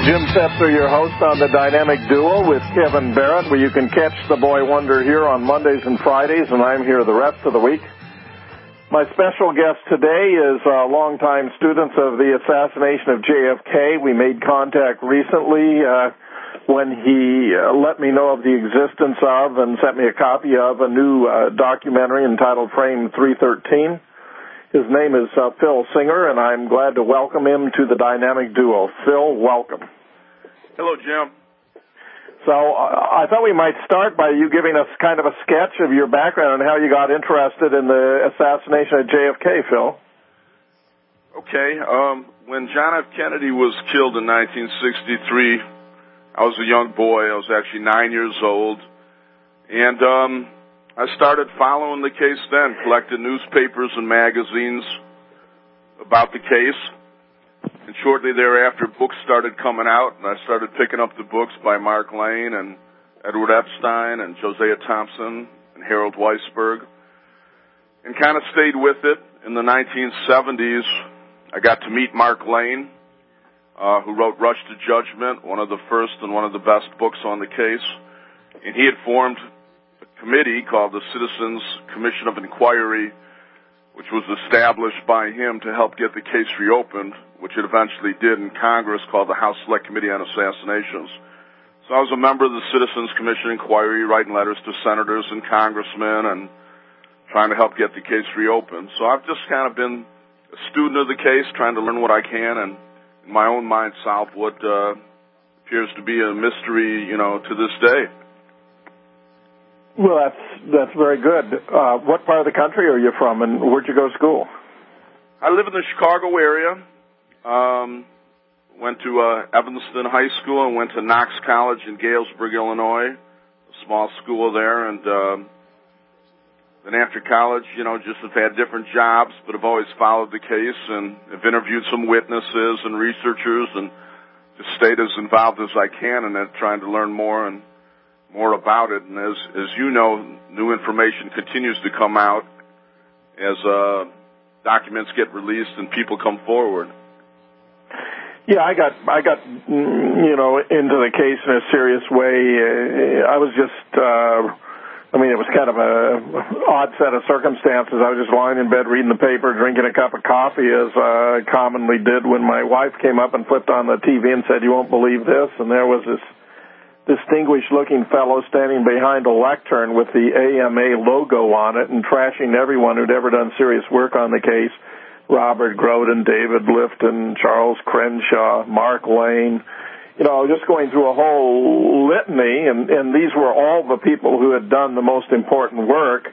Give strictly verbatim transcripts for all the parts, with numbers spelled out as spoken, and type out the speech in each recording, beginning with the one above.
Jim Setzer, your host on the Dynamic Duo with Kevin Barrett, where you can catch the Boy Wonder here on Mondays and Fridays, and I'm here the rest of the week. My special guest today is a longtime student of the assassination of J F K. We made contact recently uh, when he uh, let me know of the existence of and sent me a copy of a new uh, documentary entitled Frame three thirteen. His name is uh, Phil Singer, and I'm glad to welcome him to the Dynamic Duo. Phil, welcome. Hello, Jim. So uh, I thought we might start by you giving us kind of a sketch of your background and how you got interested in the assassination of J F K, Phil. Okay. Um, when John F. Kennedy was killed in nineteen sixty-three, I was a young boy. I was actually nine years old. And um, I started following the case then, collected newspapers and magazines about the case. And shortly thereafter, books started coming out, and I started picking up the books by Mark Lane and Edward Epstein and Josiah Thompson and Harold Weisberg, and kind of stayed with it. In the nineteen seventies, I got to meet Mark Lane, uh, who wrote Rush to Judgment, one of the first and one of the best books on the case. And he had formed a committee called the Citizens Commission of Inquiry, which was established by him to help get the case reopened, which it eventually did in Congress, called the House Select Committee on Assassinations. So I was a member of the Citizens Commission Inquiry, writing letters to senators and congressmen and trying to help get the case reopened. So I've just kind of been a student of the case, trying to learn what I can and, in my own mind, solve what uh, appears to be a mystery, you know, to this day. Well, that's that's very good. Uh, what part of the country are you from, and where'd you go to school? I live in the Chicago area. Um, went to uh, Evanston High School and went to Knox College in Galesburg, Illinois, a small school there. And um, then after college, you know, just have had different jobs, but have always followed the case and have interviewed some witnesses and researchers and just stayed as involved as I can in it, trying to learn more and more about it. And as as you know, new information continues to come out as uh, documents get released and people come forward. Yeah, I got I got you know into the case in a serious way. I was just uh, I mean it was kind of a odd set of circumstances. I was just lying in bed reading the paper, drinking a cup of coffee, as I commonly did, when my wife came up and flipped on the T V and said, "You won't believe this," and there was this distinguished-looking fellow standing behind a lectern with the A M A logo on it and trashing everyone who'd ever done serious work on the case. Robert Groden, David Lifton, Charles Crenshaw, Mark Lane, you know, just going through a whole litany, and, and these were all the people who had done the most important work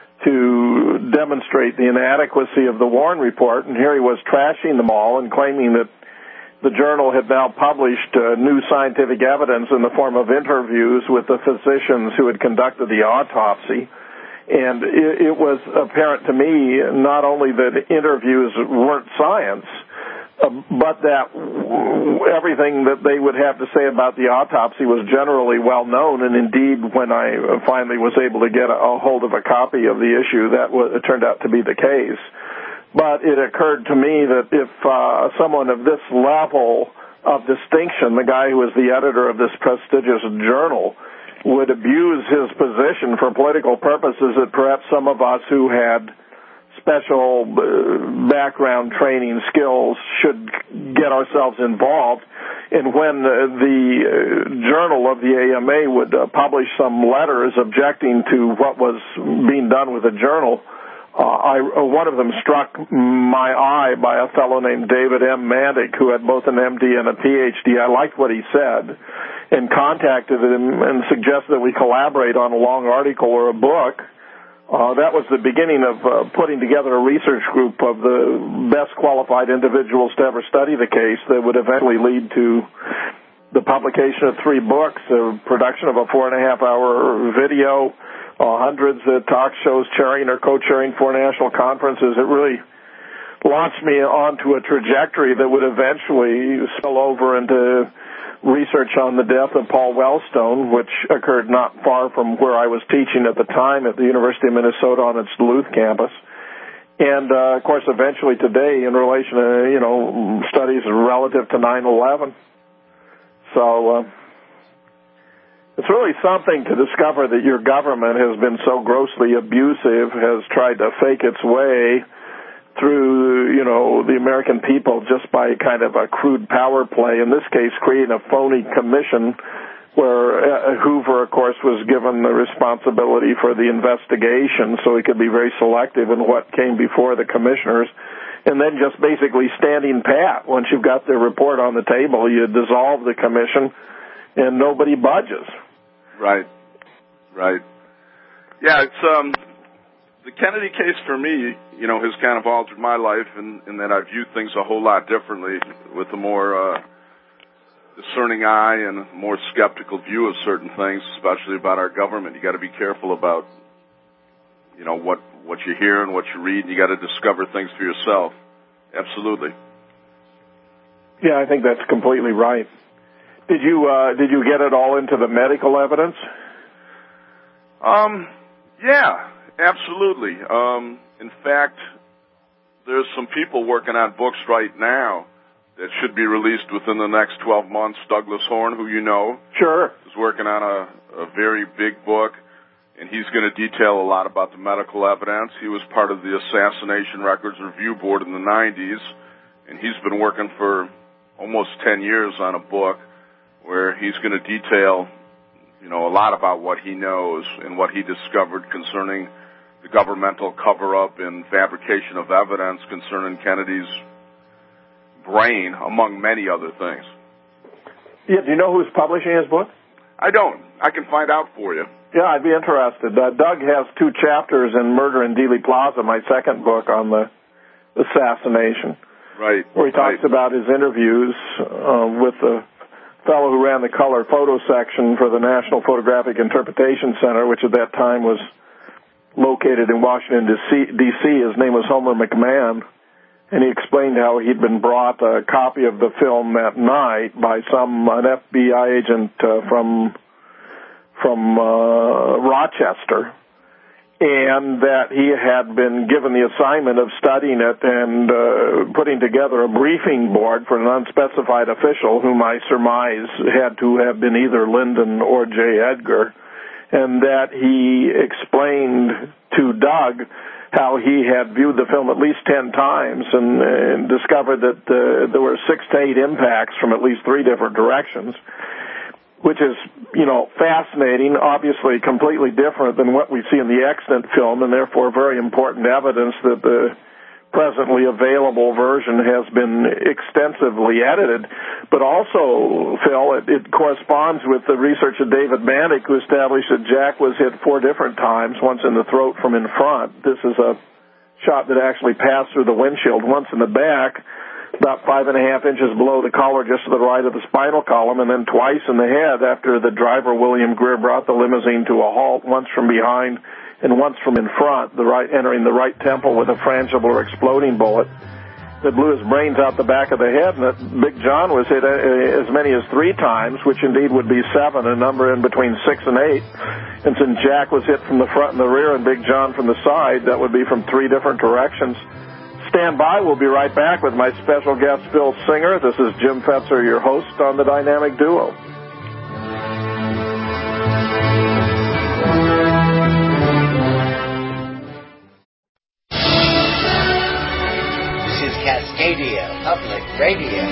to demonstrate the inadequacy of the Warren Report, and here he was trashing them all and claiming that the journal had now published uh, new scientific evidence in the form of interviews with the physicians who had conducted the autopsy. And it, it was apparent to me not only that interviews weren't science, uh, but that everything that they would have to say about the autopsy was generally well known. And indeed, when I finally was able to get a, a hold of a copy of the issue, that was, it turned out to be the case. But it occurred to me that if uh, someone of this level of distinction, the guy who was the editor of this prestigious journal, would abuse his position for political purposes, that perhaps some of us who had special uh, background training skills should get ourselves involved. And when uh, the uh, journal of the A M A would uh, publish some letters objecting to what was being done with the journal, Uh, I, uh, one of them struck my eye by a fellow named David M. Mandick, who had both an M D and a P H D. I liked what he said and contacted him and suggested that we collaborate on a long article or a book. Uh, that was the beginning of uh, putting together a research group of the best qualified individuals to ever study the case that would eventually lead to the publication of three books, the production of a four and a half hour video, Uh, hundreds of talk shows, chairing or co-chairing four national conferences. It really launched me onto a trajectory that would eventually spill over into research on the death of Paul Wellstone, which occurred not far from where I was teaching at the time at the University of Minnesota on its Duluth campus. And, uh, of course, eventually today in relation to, you know, studies relative to nine eleven. So uh, it's really something to discover that your government has been so grossly abusive, has tried to fake its way through, you know, the American people just by kind of a crude power play, in this case creating a phony commission where uh, Hoover, of course, was given the responsibility for the investigation, so he could be very selective in what came before the commissioners, and then just basically standing pat. Once you've got their report on the table, you dissolve the commission, and nobody budges. Right, right. Yeah, it's um, the Kennedy case for me, you know, has kind of altered my life in, in that I view things a whole lot differently with a more uh, discerning eye and a more skeptical view of certain things, especially about our government. You got to be careful about, you know, what, what you hear and what you read, and you got to discover things for yourself. Absolutely. Yeah, I think that's completely right. Did you uh, did you get it all into the medical evidence? Um, yeah, absolutely. Um, in fact, there's some people working on books right now that should be released within the next twelve months. Douglas Horn, who you know, sure, is working on a, a very big book, and he's going to detail a lot about the medical evidence. He was part of the Assassination Records Review Board in the nineties, and he's been working for almost ten years on a book where he's going to detail, you know, a lot about what he knows and what he discovered concerning the governmental cover-up and fabrication of evidence concerning Kennedy's brain, among many other things. Yeah, do you know who's publishing his book? I don't. I can find out for you. Yeah, I'd be interested. Uh, Doug has two chapters in Murder in Dealey Plaza, my second book on the assassination. Right. Where he talks right. about his interviews uh, with the fellow who ran the color photo section for the National Photographic Interpretation Center, which at that time was located in Washington, D C His name was Homer McMahon, and he explained how he'd been brought a copy of the film that night by some an F B I agent uh, from from uh, Rochester, and that he had been given the assignment of studying it and uh, putting together a briefing board for an unspecified official whom I surmise had to have been either Lyndon or J. Edgar, and that he explained to Doug how he had viewed the film at least ten times and, and discovered that uh, there were six to eight impacts from at least three different directions, which is, you know, fascinating, obviously completely different than what we see in the extant film, and therefore very important evidence that the presently available version has been extensively edited. But also, Phil, it, it corresponds with the research of David Bannock, who established that Jack was hit four different times, once in the throat from in front. This is a shot that actually passed through the windshield, once in the back, about five and a half inches below the collar, just to the right of the spinal column, and then twice in the head after the driver, William Greer, brought the limousine to a halt, once from behind and once from in front, the right entering the right temple with a frangible or exploding bullet that blew his brains out the back of the head, and that Big John was hit as many as three times, which indeed would be seven, a number in between six and eight. And since Jack was hit from the front and the rear and Big John from the side, that would be from three different directions. Stand by. We'll be right back with my special guest, Phil Singer. This is Jim Fetzer, your host on The Dynamic Duo. This is Cascadia Public Radio.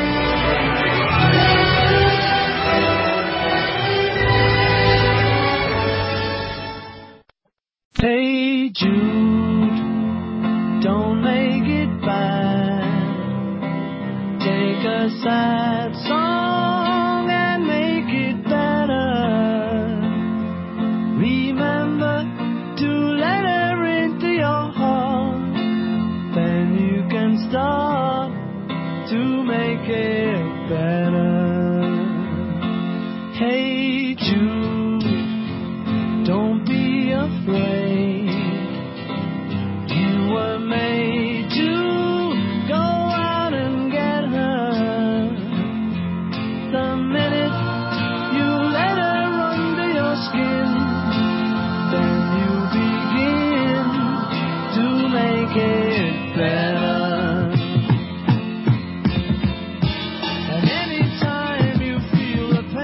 Hey Jude, don't make it bad. Take a sad song and make it better. Remember to let her into your heart. Then you can start to make it better. Hey Jude, don't be afraid. You were made to go out and get her. The minute you let her under your skin, then you begin to make it better. And anytime you feel the pain,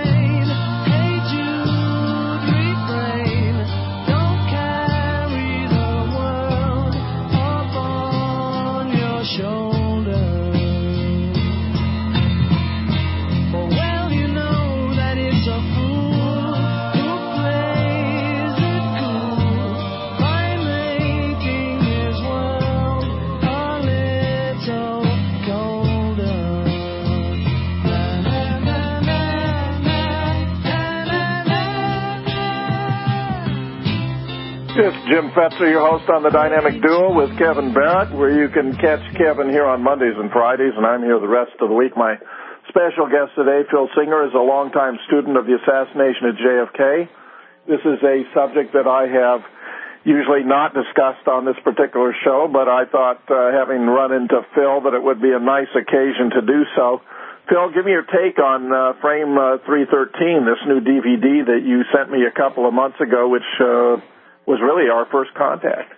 Jim Fetzer, your host on The Dynamic Duo with Kevin Barrett, where you can catch Kevin here on Mondays and Fridays, and I'm here the rest of the week. My special guest today, Phil Singer, is a longtime student of the assassination of J F K. This is a subject that I have usually not discussed on this particular show, but I thought, uh, having run into Phil, that it would be a nice occasion to do so. Phil, give me your take on uh, Frame uh, three thirteen, this new D V D that you sent me a couple of months ago, which uh, was really our first contact.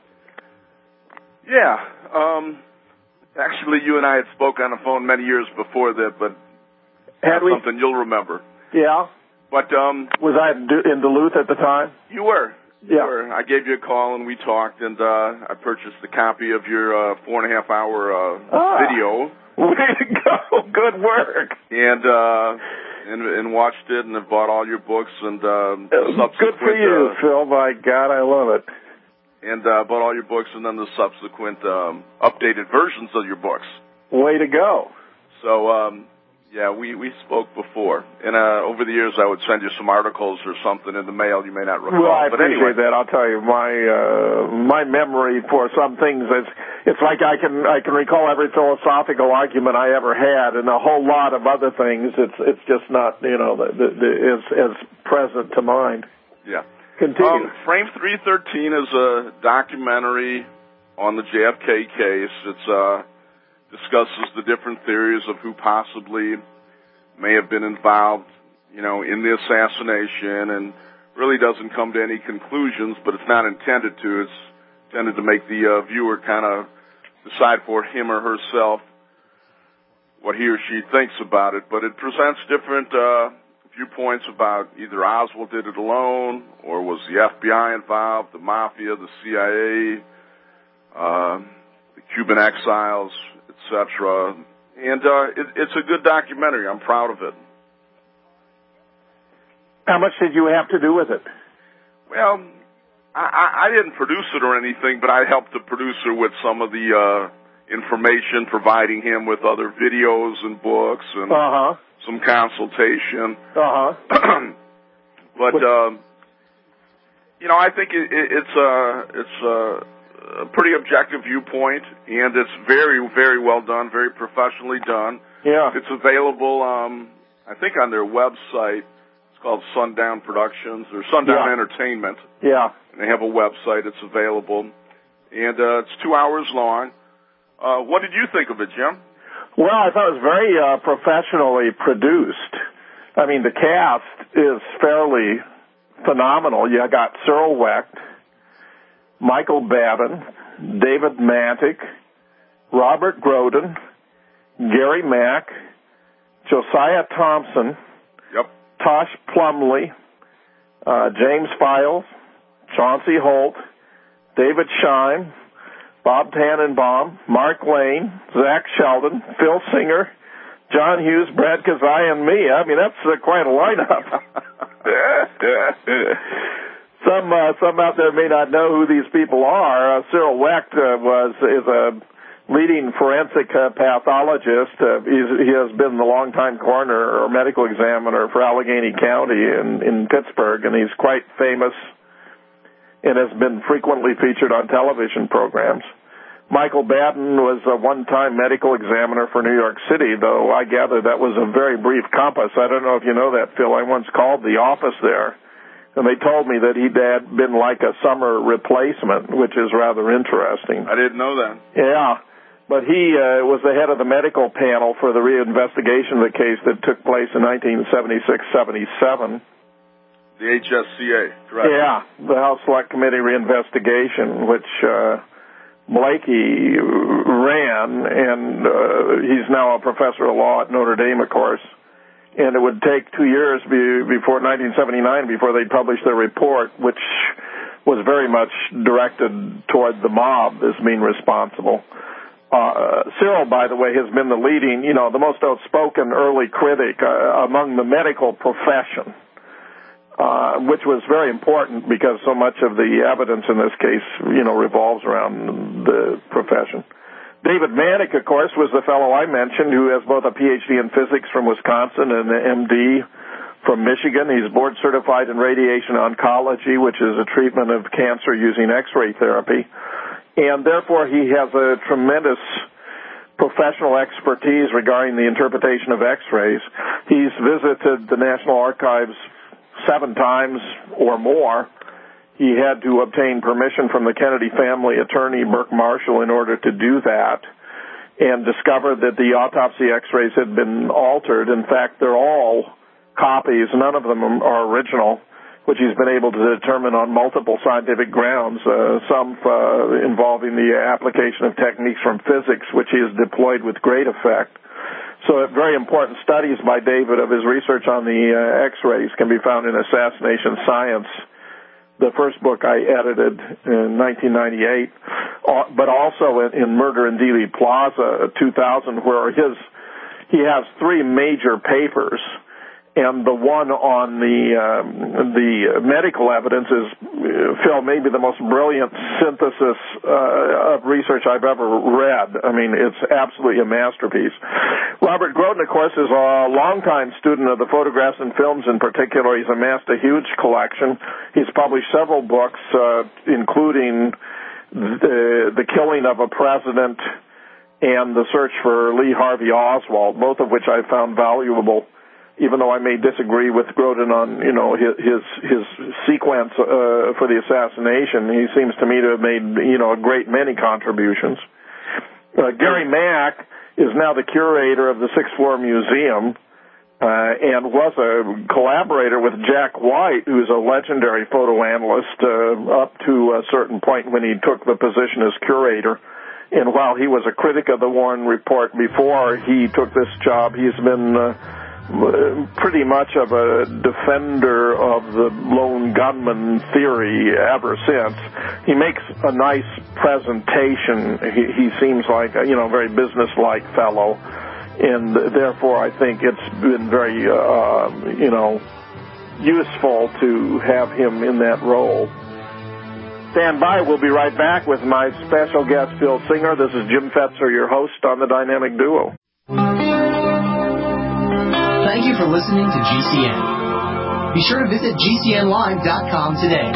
Yeah. Um, actually, you and I had spoke on the phone many years before that, but Had that's we? something you'll remember. Yeah. But um, Was I in Duluth at the time? you were. You Yeah. were. I gave you a call and we talked, and uh, I purchased a copy of your uh, four and a half hour uh, Ah. video. Way to go. Good work. And uh, and and watched it, and have bought all your books, and um, Uh, Good for you, uh, Phil. My God, I love it. and uh, bought all your books, and then the subsequent um, updated versions of your books. Way to go. So um, yeah, we we spoke before, and uh, over the years I would send you some articles or something in the mail. You may not recall, Well, I but appreciate anyway, that. I'll tell you, my uh, my memory for some things is it's like I can I can recall every philosophical argument I ever had, and a whole lot of other things. It's it's just not you know the, the, the, as as present to mind. yeah. Continue. Um, Frame three thirteen is a documentary on the J F K case. It's uh, discusses the different theories of who possibly may have been involved, you know, in the assassination, and really doesn't come to any conclusions, but it's not intended to. It's intended to make the uh, viewer kind of decide for him or herself what he or she thinks about it. But it presents different uh, viewpoints about either Oswald did it alone, or was the F B I involved, the Mafia, the C I A, uh, the Cuban exiles, et cetera. And uh, it, it's a good documentary. I'm proud of it. How much did you have to do with it? Well, I, I didn't produce it or anything, but I helped the producer with some of the uh, information, providing him with other videos and books and Uh huh. some consultation. Uh huh. But um, you know, I think it, it, it's a it's a, a pretty objective viewpoint, and it's very very well done, very professionally done. Yeah. It's available, um, I think, on their website. It's called Sundown Productions or Sundown Yeah. Entertainment. Yeah. And they have a website. It's available, and uh, it's two hours long. Uh, what did you think of it, Jim? Well, I thought it was very uh, professionally produced. I mean, the cast is fairly phenomenal. You got Cyril Wecht, Michael Babin, David Mantic, Robert Groden, Gary Mack, Josiah Thompson, Yep. Tosh Plumley, uh, James Files, Chauncey Holt, David Scheim, Bob Tannenbaum, Mark Lane, Zach Sheldon, Phil Singer, John Hughes, Brad Kazai, and me. I mean, that's uh, quite a lineup. some uh, some out there may not know who these people are. Uh, Cyril Wecht uh, was is a leading forensic uh, pathologist. Uh, he's, he has been the longtime coroner or medical examiner for Allegheny County in, in Pittsburgh, and he's quite famous and has been frequently featured on television programs. Michael Babin was a one-time medical examiner for New York City, though I gather that was a very brief compass. I don't know if you know that, Phil. I once called the office there, and they told me that he'd had been like a summer replacement, which is rather interesting. I didn't know that. Yeah, but he uh, was the head of the medical panel for the reinvestigation of the case that took place in nineteen seventy-six seventy-seven. The H S C A, correct? Yeah, the House Select Committee reinvestigation, which uh, Blakey ran, and uh, he's now a professor of law at Notre Dame, of course. And it would take two years be, before nineteen seventy-nine before they'd publish their report, which was very much directed toward the mob as being responsible. Uh, Cyril, by the way, has been the leading, you know, the most outspoken early critic uh, among the medical profession, uh, which was very important because so much of the evidence in this case, you know, revolves around the profession. David Mantic, of course, was the fellow I mentioned who has both a P H D in physics from Wisconsin and an M D from Michigan. He's board certified in radiation oncology, which is a treatment of cancer using X-ray therapy. And therefore, he has a tremendous professional expertise regarding the interpretation of X-rays. He's visited the National Archives seven times or more. He had to obtain permission from the Kennedy family attorney, Burke Marshall, in order to do that, and discovered that the autopsy X-rays had been altered. In fact, they're all copies. None of them are original, which he's been able to determine on multiple scientific grounds, uh, some uh, involving the application of techniques from physics, which he has deployed with great effect. So very important studies by David of his research on the uh, X-rays can be found in Assassination Science, the first book I edited in nineteen ninety-eight, uh, but also in, in Murder in Dealey Plaza, two thousand, where his he has three major papers. And the one on the um, the medical evidence is, uh, Phil, maybe the most brilliant synthesis uh, of research I've ever read. I mean, it's absolutely a masterpiece. Robert Groden, of course, is a longtime student of the photographs and films in particular. He's amassed a huge collection. He's published several books, uh, including the, the Killing of a President and The Search for Lee Harvey Oswald, both of which I found valuable. Even though I may disagree with Groden on, you know, his his, his sequence uh, for the assassination, he seems to me to have made, you know, a great many contributions. Uh, Gary Mack is now the curator of the Sixth Floor Museum uh, and was a collaborator with Jack White, who's a legendary photo analyst, uh, up to a certain point when he took the position as curator. And while he was a critic of the Warren Report before he took this job, he's been Uh, pretty much of a defender of the lone gunman theory ever since. He makes a nice presentation. He, he seems like a, you know, very business-like fellow, and therefore I think it's been very, uh, you know, useful to have him in that role. Stand by. We'll be right back with my special guest, Phil Singer. This is Jim Fetzer, your host on the Dynamic Duo. Thank you for listening to G C N. Be sure to visit G C N live dot com today.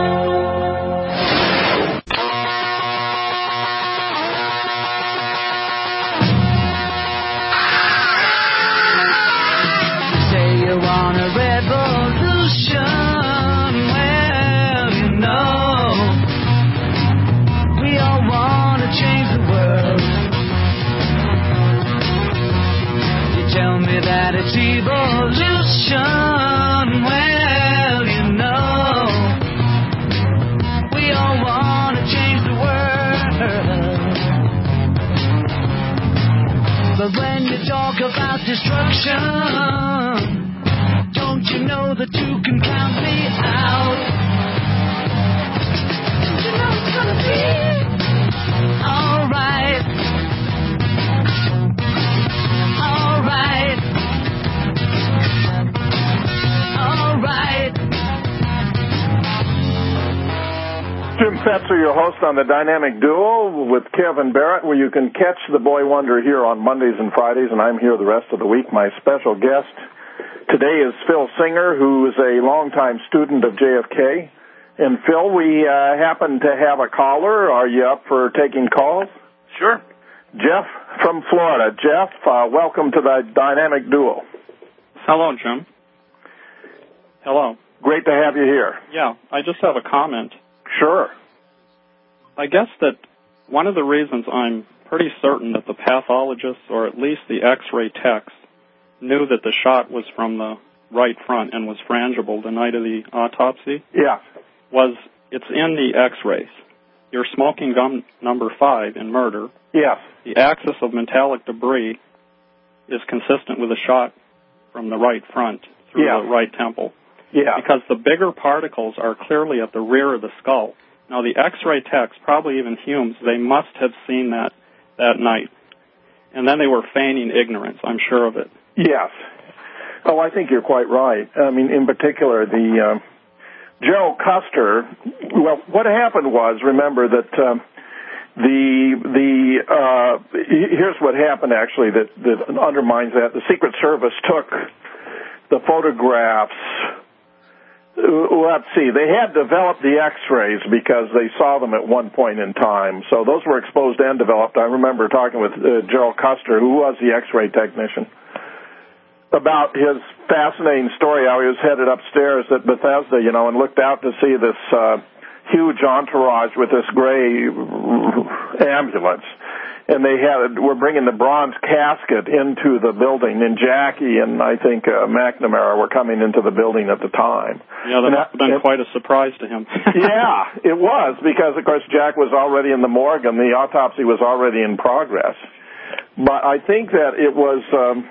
Say you want a revolution, well, you know, we all want to change the world. Tell me that it's evolution, well, you know, we all want to change the world. But when you talk about destruction, don't you know that you can count me out? Don't you know it's gonna be alright? All right. All right. Jim Fetzer, your host on the Dynamic Duo with Kevin Barrett, where you can catch the Boy Wonder here on Mondays and Fridays, and I'm here the rest of the week. My special guest today is Phil Singer, who is a longtime student of J F K. And Phil, we uh, happen to have a caller. Are you up for taking calls? Sure. Jeff from Florida. Jeff, uh, welcome to the Dynamic Duo. Hello, Jim. Hello. Great to have you here. Yeah, I just have a comment. Sure. I guess that one of the reasons I'm pretty certain that the pathologists, or at least the X-ray techs, knew that the shot was from the right front and was frangible the night of the autopsy, yeah, was it's in the X-rays. Your smoking gun number five in Murder, yes, the axis of metallic debris is consistent with a shot from the right front through yeah. the right temple. Yeah. Because the bigger particles are clearly at the rear of the skull. Now, the X-ray techs, probably even Humes, they must have seen that that night. And then they were feigning ignorance, I'm sure of it. Yes. Oh, I think you're quite right. I mean, in particular, the uh, Gerald Custer, well, what happened was, remember that um, the, the uh, here's what happened, actually, that, that undermines that. The Secret Service took the photographs. Let's see, they had developed the X-rays because they saw them at one point in time. So those were exposed and developed. I remember talking with uh, Gerald Custer, who was the X-ray technician, about his fascinating story, how he was headed upstairs at Bethesda, you know, and looked out to see this uh, huge entourage with this gray ambulance. And they had were bringing the bronze casket into the building, and Jackie and I think uh, McNamara were coming into the building at the time. Yeah, that must have been and, quite a surprise to him. Yeah, it was, because, of course, Jack was already in the morgue and the autopsy was already in progress. But I think that it was um,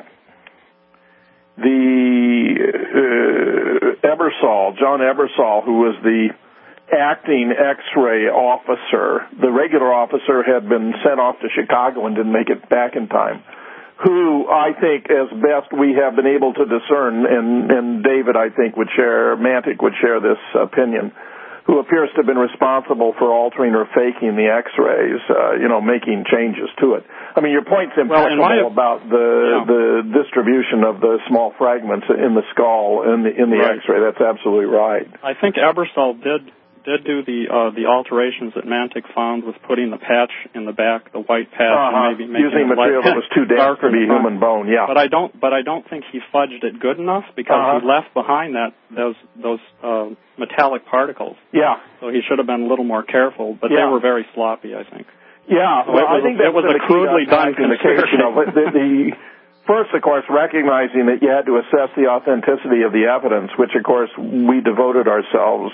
the uh, Ebersol, John Ebersol, who was the acting X-ray officer. The regular officer had been sent off to Chicago and didn't make it back in time, who I think, as best we have been able to discern, and, and David, I think, would share, Mantic would share this opinion, who appears to have been responsible for altering or faking the X-rays, uh, you know, making changes to it. I mean, your point's impeccable well, my, about the yeah. the distribution of the small fragments in the skull in the, in the right. X-ray. That's absolutely right. I think Ebersol did did do the uh, the alterations that Mantic found with putting the patch in the back, the white patch, uh-huh. and maybe making using material that was too dense to be human bone. Yeah, but I don't. But I don't think he fudged it good enough, because uh-huh. he left behind that those those uh, metallic particles. Yeah. So he should have been a little more careful. But yeah. they were very sloppy, I think. Yeah. So well, it was, I think that it was a crudely done conspiracy. You know, the, the, First, of course, recognizing that you had to assess the authenticity of the evidence, which, of course, we devoted ourselves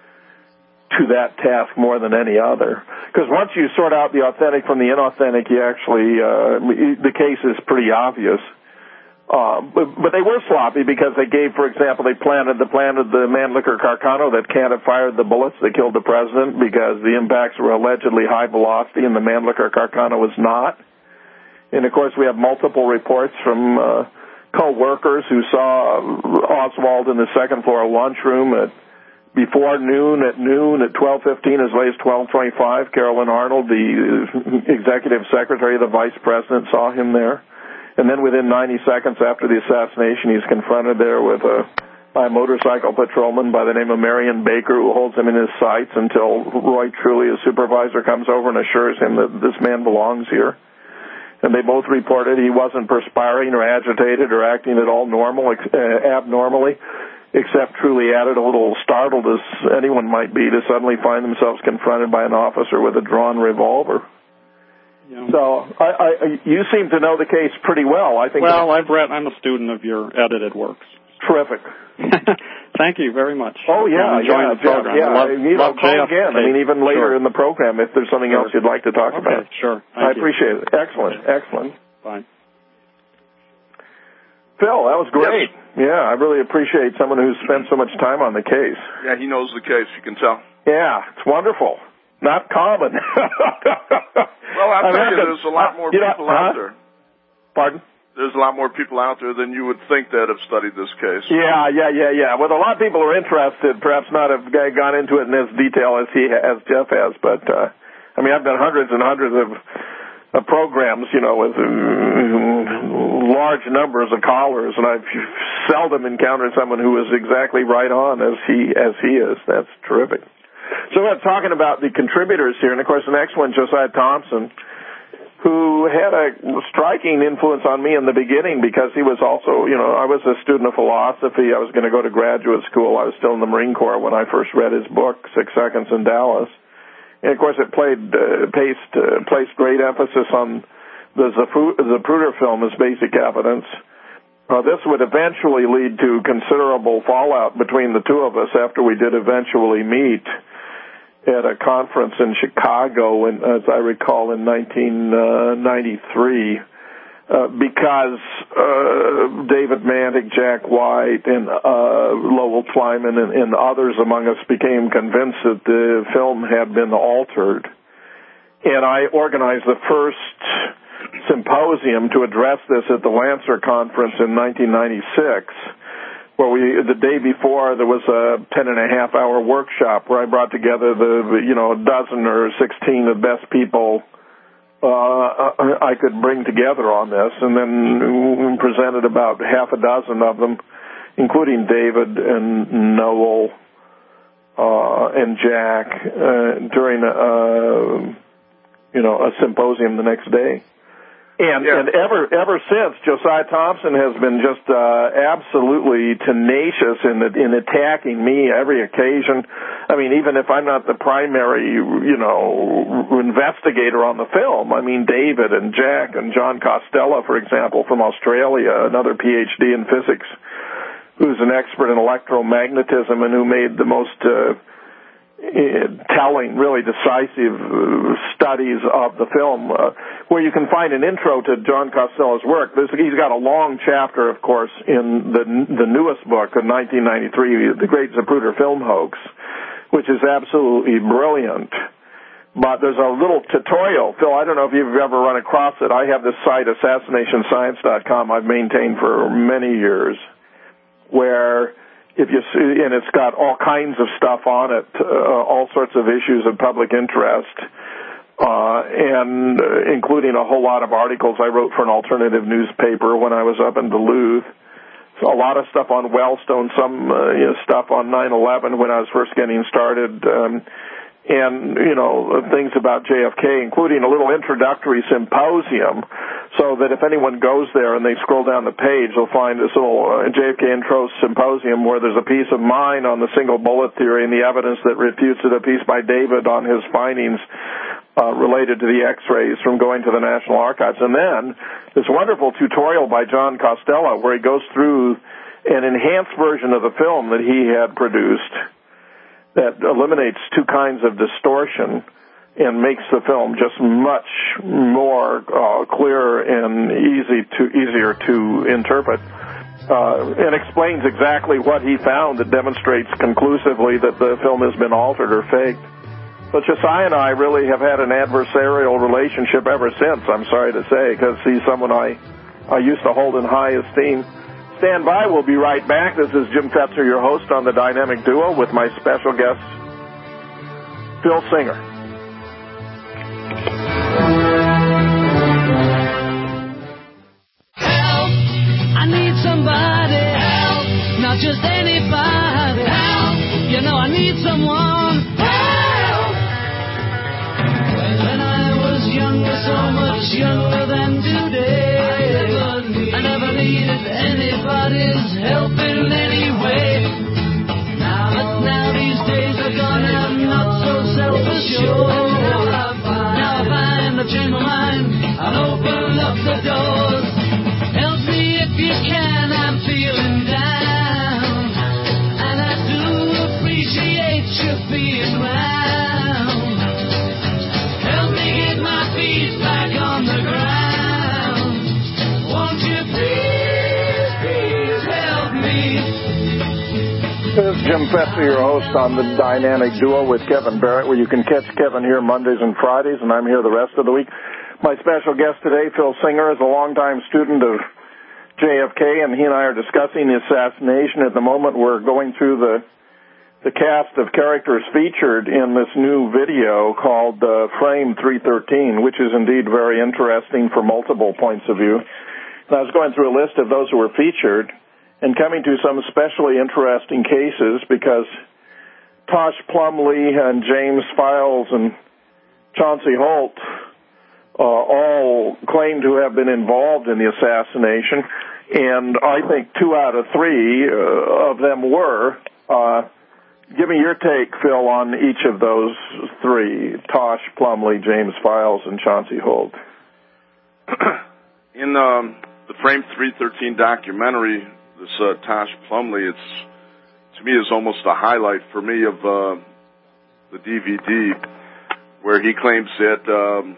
to that task more than any other. Because once you sort out the authentic from the inauthentic, you actually, uh, the case is pretty obvious. Uh, but, but they were sloppy because they gave, for example, they planted the planted the Mannlicher Carcano that can't have fired the bullets that killed the president because the impacts were allegedly high velocity and the Mannlicher Carcano was not. And, of course, we have multiple reports from uh, co-workers who saw Oswald in the second floor lunchroom at before noon, at noon, at twelve fifteen, as late as twelve twenty-five. Carolyn Arnold, the executive secretary of the vice president, saw him there. And then within ninety seconds after the assassination, he's confronted there with a, by a motorcycle patrolman by the name of Marion Baker, who holds him in his sights until Roy Truly, his supervisor, comes over and assures him that this man belongs here. And they both reported he wasn't perspiring or agitated or acting at all normal, uh, abnormally, except Truly added, a little startled as anyone might be to suddenly find themselves confronted by an officer with a drawn revolver. Yeah. So I, I, you seem to know the case pretty well. I think. Well, I've read. I'm a student of your edited works. Terrific. Thank you very much. Oh yeah, I'm enjoying yeah, the program. yeah. Love, you know, love call again. I mean, even later sure. in the program, if there's something sure. else you'd like to talk okay, about. Sure. Thank I you. appreciate it. Excellent. Okay. Excellent. Fine. Phil, that was great. Yes. Yeah, I really appreciate someone who's spent so much time on the case. Yeah, he knows the case. You can tell. Yeah, it's wonderful. Not common. Well, I'll tell you, there's a lot more you know, people huh? out there. Pardon? There's a lot more people out there than you would think that have studied this case. Yeah, yeah, yeah, yeah. Well, a lot of people are interested, perhaps not have gone into it in as detail as he as Jeff has, but, uh, I mean, I've done hundreds and hundreds of, of programs, you know, with uh, large numbers of callers, and I've seldom encountered someone who is exactly right on as he as he is. That's terrific. So we're talking about the contributors here, and, of course, the next one, Josiah Thompson, who had a striking influence on me in the beginning because he was also, you know, I was a student of philosophy. I was going to go to graduate school. I was still in the Marine Corps when I first read his book, Six Seconds in Dallas. And, of course, it played, uh, placed, uh, placed great emphasis on the Zapruder film as basic evidence. Uh, this would eventually lead to considerable fallout between the two of us after we did eventually meet at a conference in Chicago, in, as I recall, in nineteen ninety-three, uh, because uh, David Mantic, Jack White, and uh, Lowell Twyman and, and others among us became convinced that the film had been altered. And I organized the first symposium to address this at the Lancer Conference in nineteen ninety-six. Where we, the day before, there was a ten and a half hour workshop where I brought together the, you know, a dozen or sixteen of the best people uh, I could bring together on this, and then presented about half a dozen of them including David and Noel uh, and Jack, uh, during a, you know, a symposium the next day. And, yeah. and ever ever since, Josiah Thompson has been just uh, absolutely tenacious in the, in attacking me every occasion. I mean, even if I'm not the primary, you know, investigator on the film, I mean, David and Jack and John Costello, for example, from Australia, another P H D in physics, who's an expert in electromagnetism and who made the most uh, telling, really decisive studies of the film, uh, where you can find an intro to John Costello's work. There's, he's got a long chapter, of course, in the the newest book of nineteen ninety-three, The Great Zapruder Film Hoax, which is absolutely brilliant. But there's a little tutorial. Phil, I don't know if you've ever run across it. I have this site, assassination science dot com, I've maintained for many years, where if you see, and it's got all kinds of stuff on it, uh, all sorts of issues of public interest, uh, and uh, including a whole lot of articles I wrote for an alternative newspaper when I was up in Duluth. So a lot of stuff on Wellstone, some uh, you know, stuff on nine eleven when I was first getting started, um, and, you know, things about J F K, including a little introductory symposium, so that if anyone goes there and they scroll down the page, they'll find this little uh, J F K intro symposium where there's a piece of mine on the single bullet theory and the evidence that refutes it, a piece by David on his findings uh, related to the X-rays from going to the National Archives. And then this wonderful tutorial by John Costello where he goes through an enhanced version of the film that he had produced that eliminates two kinds of distortion and makes the film just much more uh, clear and easy to easier to interpret, uh, and explains exactly what he found that demonstrates conclusively that the film has been altered or faked. But Josiah and I really have had an adversarial relationship ever since, I'm sorry to say, because he's someone I, I used to hold in high esteem. Stand by. We'll be right back. This is Jim Fetzer, your host on the Dynamic Duo, with my special guest, Phil Singer. Help! I need somebody. Help! Not just anybody. Help! You know I need someone. Help! When I was younger, so much younger than today, I never needed anybody's help in any way. Now, but now these days are gone, I'm not so self-assured. Now I find I've changed my mind, I'll open up the doors. Help me if you can, I'm feeling down, and I do appreciate you being round. Help me get my feet back on the ground. Won't you please, please help me? This is Jim Fetzer, your host on the Dynamic Duo with Kevin Barrett, where you can catch Kevin here Mondays and Fridays, and I'm here the rest of the week. My special guest today, Phil Singer, is a longtime student of J F K, and he and I are discussing the assassination. At the moment, we're going through the the cast of characters featured in this new video called uh, Frame three thirteen, which is indeed very interesting for multiple points of view. And I was going through a list of those who were featured and coming to some especially interesting cases because Tosh Plumlee and James Files and Chauncey Holt uh, all claim to have been involved in the assassination, and I think two out of three uh, of them were. Uh, give me your take, Phil, on each of those three, Tosh Plumlee, James Files, and Chauncey Holt. In um, the Frame three thirteen documentary, this uh, Tosh Plumlee, it's, to me, is almost a highlight for me of uh, the D V D, where he claims that um,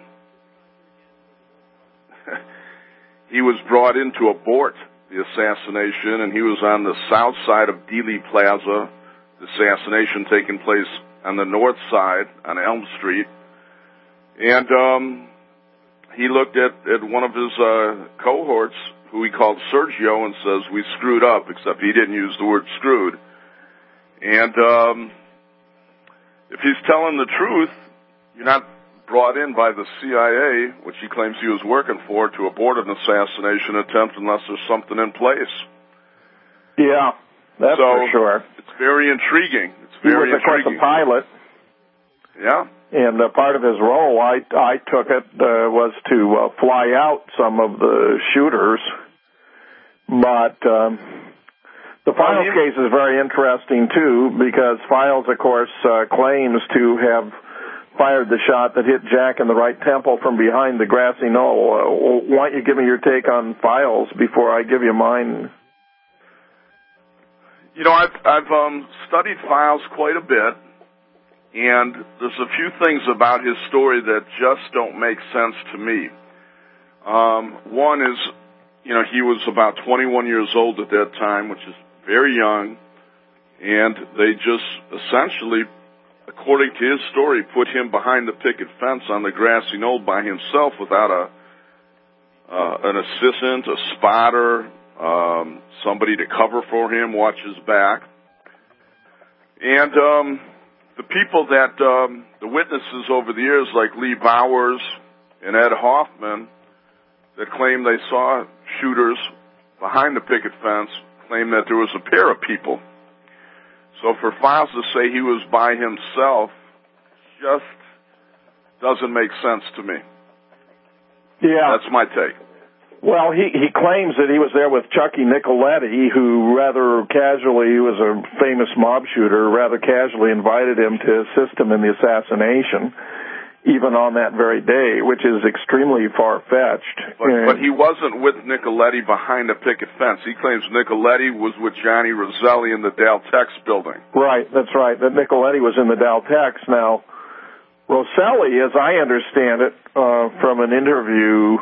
he was brought in to abort the assassination, and he was on the south side of Dealey Plaza, the assassination taking place on the north side on Elm Street, and um, he looked at, at one of his uh, cohorts, who he called Sergio, and says, we screwed up, except he didn't use the word screwed. And um, if he's telling the truth, you're not brought in by the C I A, which he claims he was working for, to abort an assassination attempt unless there's something in place. Yeah, that's so for sure. It's very intriguing. It's He very was, of course, a intriguing. pilot. Yeah. And uh, part of his role, I, I took it, uh, was to uh, fly out some of the shooters. But um, the Files Well, case is very interesting, too, because Files, of course, uh, claims to have fired the shot that hit Jack in the right temple from behind the grassy knoll. Uh, why don't you give me your take on Files before I give you mine? You know, I've, I've um, studied Files quite a bit, and there's a few things about his story that just don't make sense to me. Um, one is, you know, he was about twenty-one years old at that time, which is very young, and they just essentially, according to his story, put him behind the picket fence on the grassy knoll by himself without a uh, an assistant, a spotter, um, somebody to cover for him, watch his back. And um, the people that, um, the witnesses over the years, like Lee Bowers and Ed Hoffman, that claim they saw shooters behind the picket fence, claim that there was a pair of people. So for Files to say he was by himself just doesn't make sense to me. Yeah. That's my take. Well, he, he claims that he was there with Chucky Nicoletti, who rather casually, he was a famous mob shooter, rather casually invited him to assist him in the assassination, even on that very day, which is extremely far-fetched. But, but he wasn't with Nicoletti behind a picket fence. He claims Nicoletti was with Johnny Roselli in the Daltex building. Right, that's right, that Nicoletti was in the Daltex. Now, Roselli, as I understand it, uh, from an interview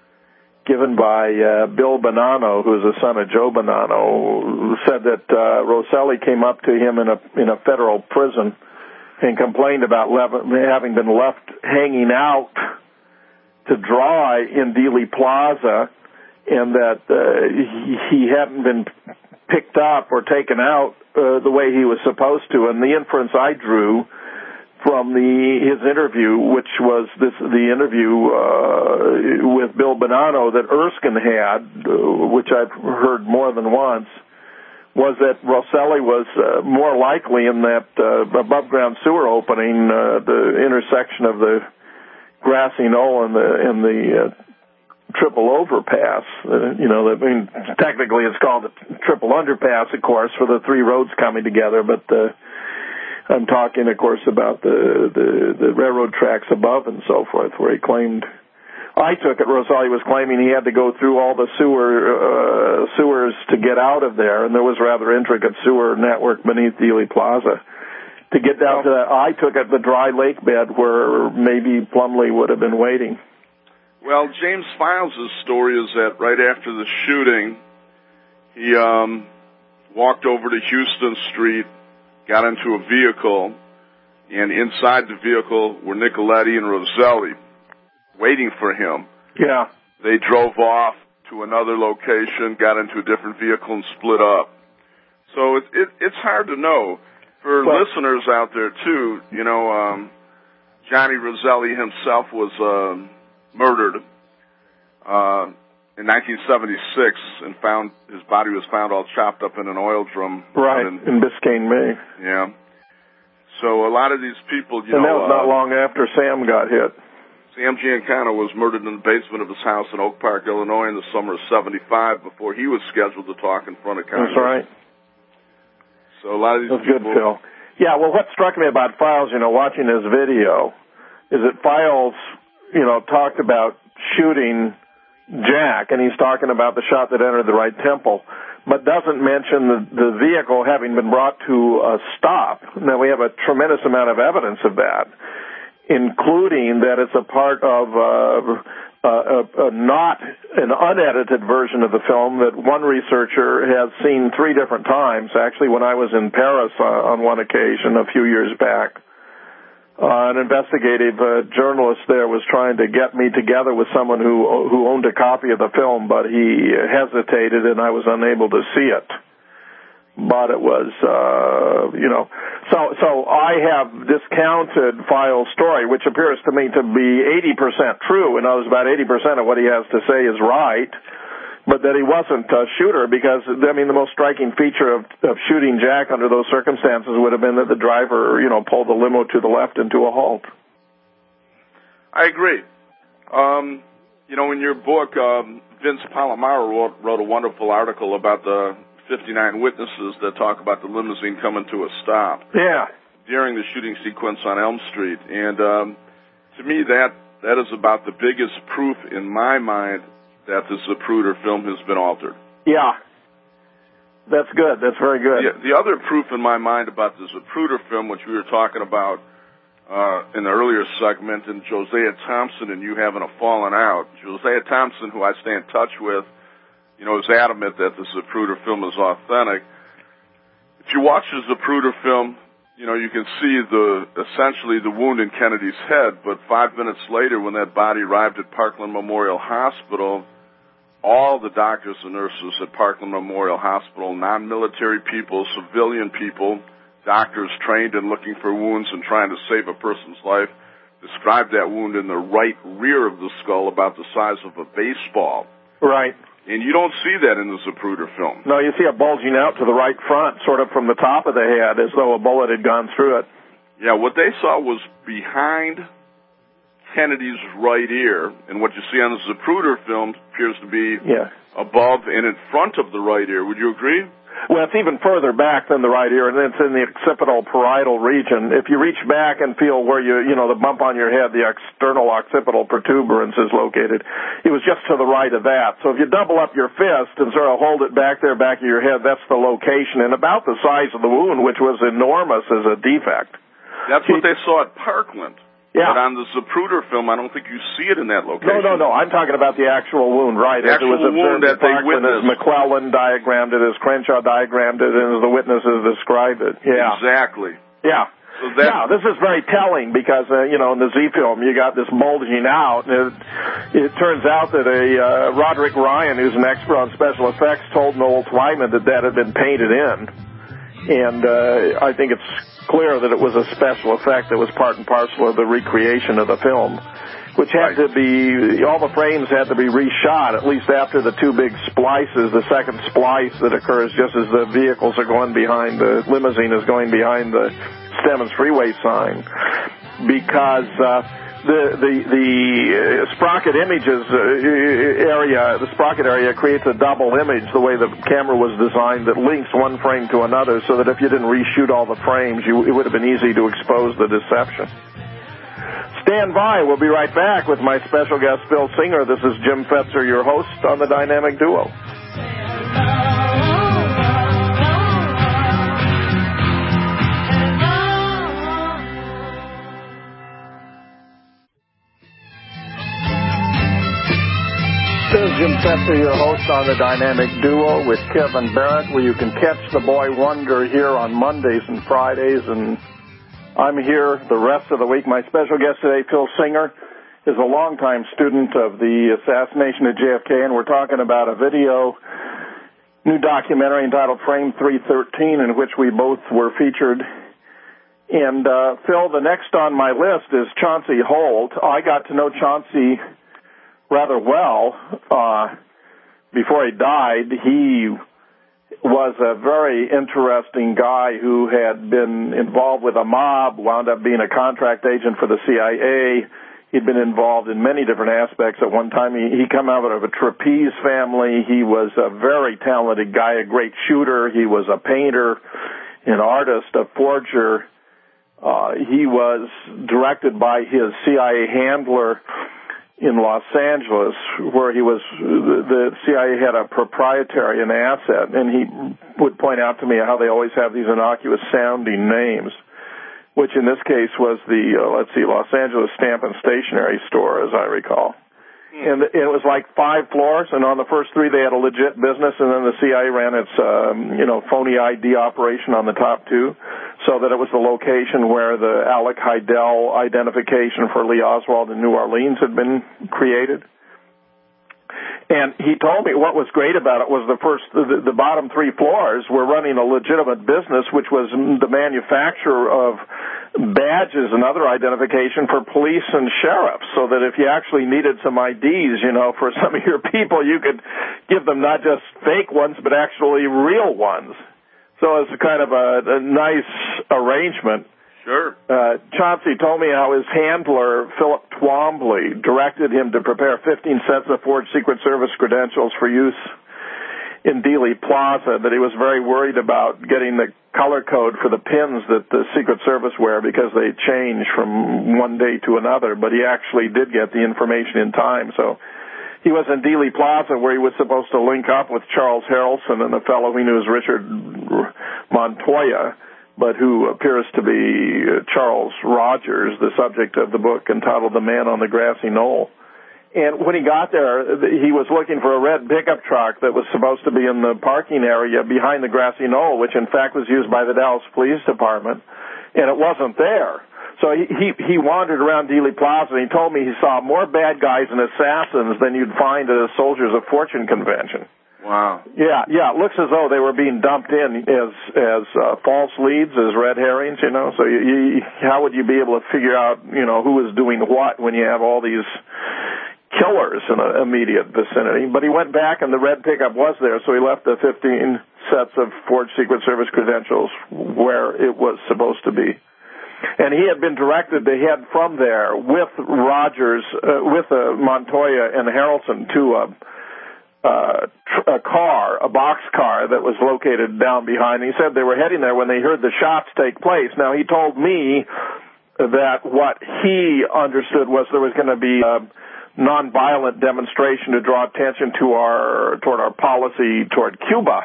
given by uh, Bill Bonanno, who's the son of Joe Bonanno, said that uh, Roselli came up to him in a in a federal prison and complained about le- having been left hanging out to dry in Dealey Plaza, and that uh, he, he hadn't been picked up or taken out uh, the way he was supposed to. And the inference I drew from the his interview, which was this the interview uh, with Bill Bonanno that Erskine had, uh, which I've heard more than once, was that Roselli was uh, more likely in that uh, above-ground sewer opening, uh, the intersection of the grassy knoll and the and the uh, triple overpass. Uh, you know, I mean, technically it's called a triple underpass, of course, for the three roads coming together, but uh, I'm talking, of course, about the, the, the railroad tracks above and so forth, where he claimed, I took it, Roselli was claiming he had to go through all the sewer uh, sewers to get out of there, and there was a rather intricate sewer network beneath Dealey Plaza. To get down to that, I took it the dry lake bed where maybe Plumlee would have been waiting. Well, James Files' story is that right after the shooting, he um, walked over to Houston Street, got into a vehicle, and inside the vehicle were Nicoletti and Roselli waiting for him. Yeah. They drove off to another location, got into a different vehicle, and split up. So it, it, it's hard to know. For well, listeners out there, too, you know, um, Johnny Roselli himself was uh, murdered uh, in nineteen seventy-six, and found his body was found all chopped up in an oil drum. Right, in, in Biscayne, Maine. Yeah. So a lot of these people, you and know... And that was uh, not long after Sam got hit. Sam Giancana was murdered in the basement of his house in Oak Park, Illinois in the summer of seventy-five before he was scheduled to talk in front of Congress. That's right. So a lot of these That's people... good, Phil. Yeah, well, what struck me about Files, you know, watching his video, is that Files, you know, talked about shooting Jack, and he's talking about the shot that entered the right temple, but doesn't mention the, the vehicle having been brought to a stop. Now, we have a tremendous amount of evidence of that, including that it's a part of uh, uh, uh, not an unedited version of the film that one researcher has seen three different times. Actually, when I was in Paris uh, on one occasion a few years back, uh, an investigative uh, journalist there was trying to get me together with someone who who owned a copy of the film, but he hesitated and I was unable to see it. But it was, uh, you know, so so I have discounted Files' story, which appears to me to be eighty percent true. In other words, about eighty percent of what he has to say is right. but that he wasn't a shooter because, I mean, the most striking feature of, of shooting Jack under those circumstances would have been that the driver, you know, pulled the limo to the left into a halt. I agree. Um, you know, in your book, um, Vince Palomaro wrote, wrote a wonderful article about the fifty-nine witnesses that talk about the limousine coming to a stop. Yeah. During the shooting sequence on Elm Street. And um, to me, that that is about the biggest proof in my mind that the Zapruder film has been altered. Yeah. That's good. That's very good. The, the other proof in my mind about the Zapruder film, which we were talking about uh, in the earlier segment, and Josiah Thompson and you having a falling out. Josiah Thompson, who I stay in touch with, you know, is adamant that the Zapruder film is authentic. If you watch the Zapruder film, you know, you can see the essentially the wound in Kennedy's head, but five minutes later when that body arrived at Parkland Memorial Hospital, all the doctors and nurses at Parkland Memorial Hospital, non-military people, civilian people, doctors trained in looking for wounds and trying to save a person's life, described that wound in the right rear of the skull about the size of a baseball. Right. And you don't see that in the Zapruder film. No, you see it bulging out to the right front, sort of from the top of the head, as though a bullet had gone through it. Yeah, what they saw was behind Kennedy's right ear, and what you see on the Zapruder film appears to be yeah. above and in front of the right ear. Would you agree? Well, it's even further back than the right ear, and it's in the occipital parietal region. If you reach back and feel where you, you know, the bump on your head, the external occipital protuberance is located, it was just to the right of that. So if you double up your fist and sort of hold it back there, back of your head, that's the location, and about the size of the wound, which was enormous as a defect. That's what they saw at Parkland. Yeah. But on the Zapruder film, I don't think you see it in that location. No, no, no. I'm talking about the actual wound, right? The actual as it was wound that they As witnessed. McClellan diagrammed it, as Crenshaw diagrammed it, and as the witnesses described it. Yeah. Exactly. Yeah. So that, yeah, this is very telling because, uh, you know, in the Z film, you got this bulging out. And it, it turns out that a uh, Roderick Ryan, who's an expert on special effects, told Noel Twyman that that had been painted in. And uh, I think it's clear that it was a special effect that was part and parcel of the recreation of the film, which had right. to be, all the frames had to be reshot, at least after the two big splices, the second splice that occurs just as the vehicles are going behind, the limousine is going behind the Stemmons Freeway sign, because uh, the the the uh, sprocket images uh, area, the sprocket area creates a double image the way the camera was designed that links one frame to another, so that if you didn't reshoot all the frames, you, it would have been easy to expose the deception. Stand by. We'll be right back with my special guest, Phil Singer. This is Jim Fetzer, your host on the Dynamic Duo. This is Jim Fetzer, your host on the Dynamic Duo with Kevin Barrett, where you can catch the Boy Wonder here on Mondays and Fridays, and I'm here the rest of the week. My special guest today, Phil Singer, is a longtime student of the assassination of J F K, and we're talking about a video, new documentary entitled Frame three thirteen, in which we both were featured. And, uh, Phil, the next on my list is Chauncey Holt. I got to know Chauncey rather well. Uh, before he died, he was a very interesting guy who had been involved with a mob, wound up being a contract agent for the C I A. He'd been involved in many different aspects. At one time, he, he came out of a trapeze family. He was a very talented guy, a great shooter. He was a painter, an artist, a forger. Uh, he was directed by his C I A handler in Los Angeles, where he was, the C I A had a proprietary, an asset, and he would point out to me how they always have these innocuous sounding names, which in this case was the, uh, let's see, Los Angeles Stamp and Stationery Store, as I recall. And it was like five floors, and on the first three they had a legit business, and then the C I A ran its, um, you know, phony I D operation on the top two, so that it was the location where the Alec Heidel identification for Lee Oswald in New Orleans had been created. And he told me what was great about it was the first, the, the bottom three floors were running a legitimate business, which was the manufacture of badges and other identification for police and sheriffs, so that if you actually needed some I Ds, you know, for some of your people, you could give them not just fake ones, but actually real ones. So it's kind of a, a nice arrangement. Sure. Uh, Chauncey told me how his handler, Philip Twombly, directed him to prepare fifteen sets of forged Secret Service credentials for use in Dealey Plaza, that he was very worried about getting the color code for the pins that the Secret Service wear because they change from one day to another, but he actually did get the information in time. So he was in Dealey Plaza where he was supposed to link up with Charles Harrelson and the fellow he knew as Richard Montoya, but who appears to be Charles Rogers, the subject of the book entitled The Man on the Grassy Knoll. And when he got there, he was looking for a red pickup truck that was supposed to be in the parking area behind the Grassy Knoll, which in fact was used by the Dallas Police Department, and it wasn't there. So he, he, he wandered around Dealey Plaza, and he told me he saw more bad guys and assassins than you'd find at a Soldiers of Fortune convention. Wow. Yeah, yeah. It looks as though they were being dumped in as as uh, false leads, as red herrings, you know. So you, you, how would you be able to figure out, you know, who is doing what when you have all these killers in the immediate vicinity? But he went back, and the red pickup was there, so he left the fifteen sets of forged Secret Service credentials where it was supposed to be. And he had been directed to head from there with Rogers, uh, with uh, Montoya and Harrelson to a Uh, tr- a car, a box car that was located down behind. He said they were heading there when they heard the shots take place. Now, he told me that what he understood was there was going to be a nonviolent demonstration to draw attention to our toward our policy toward Cuba.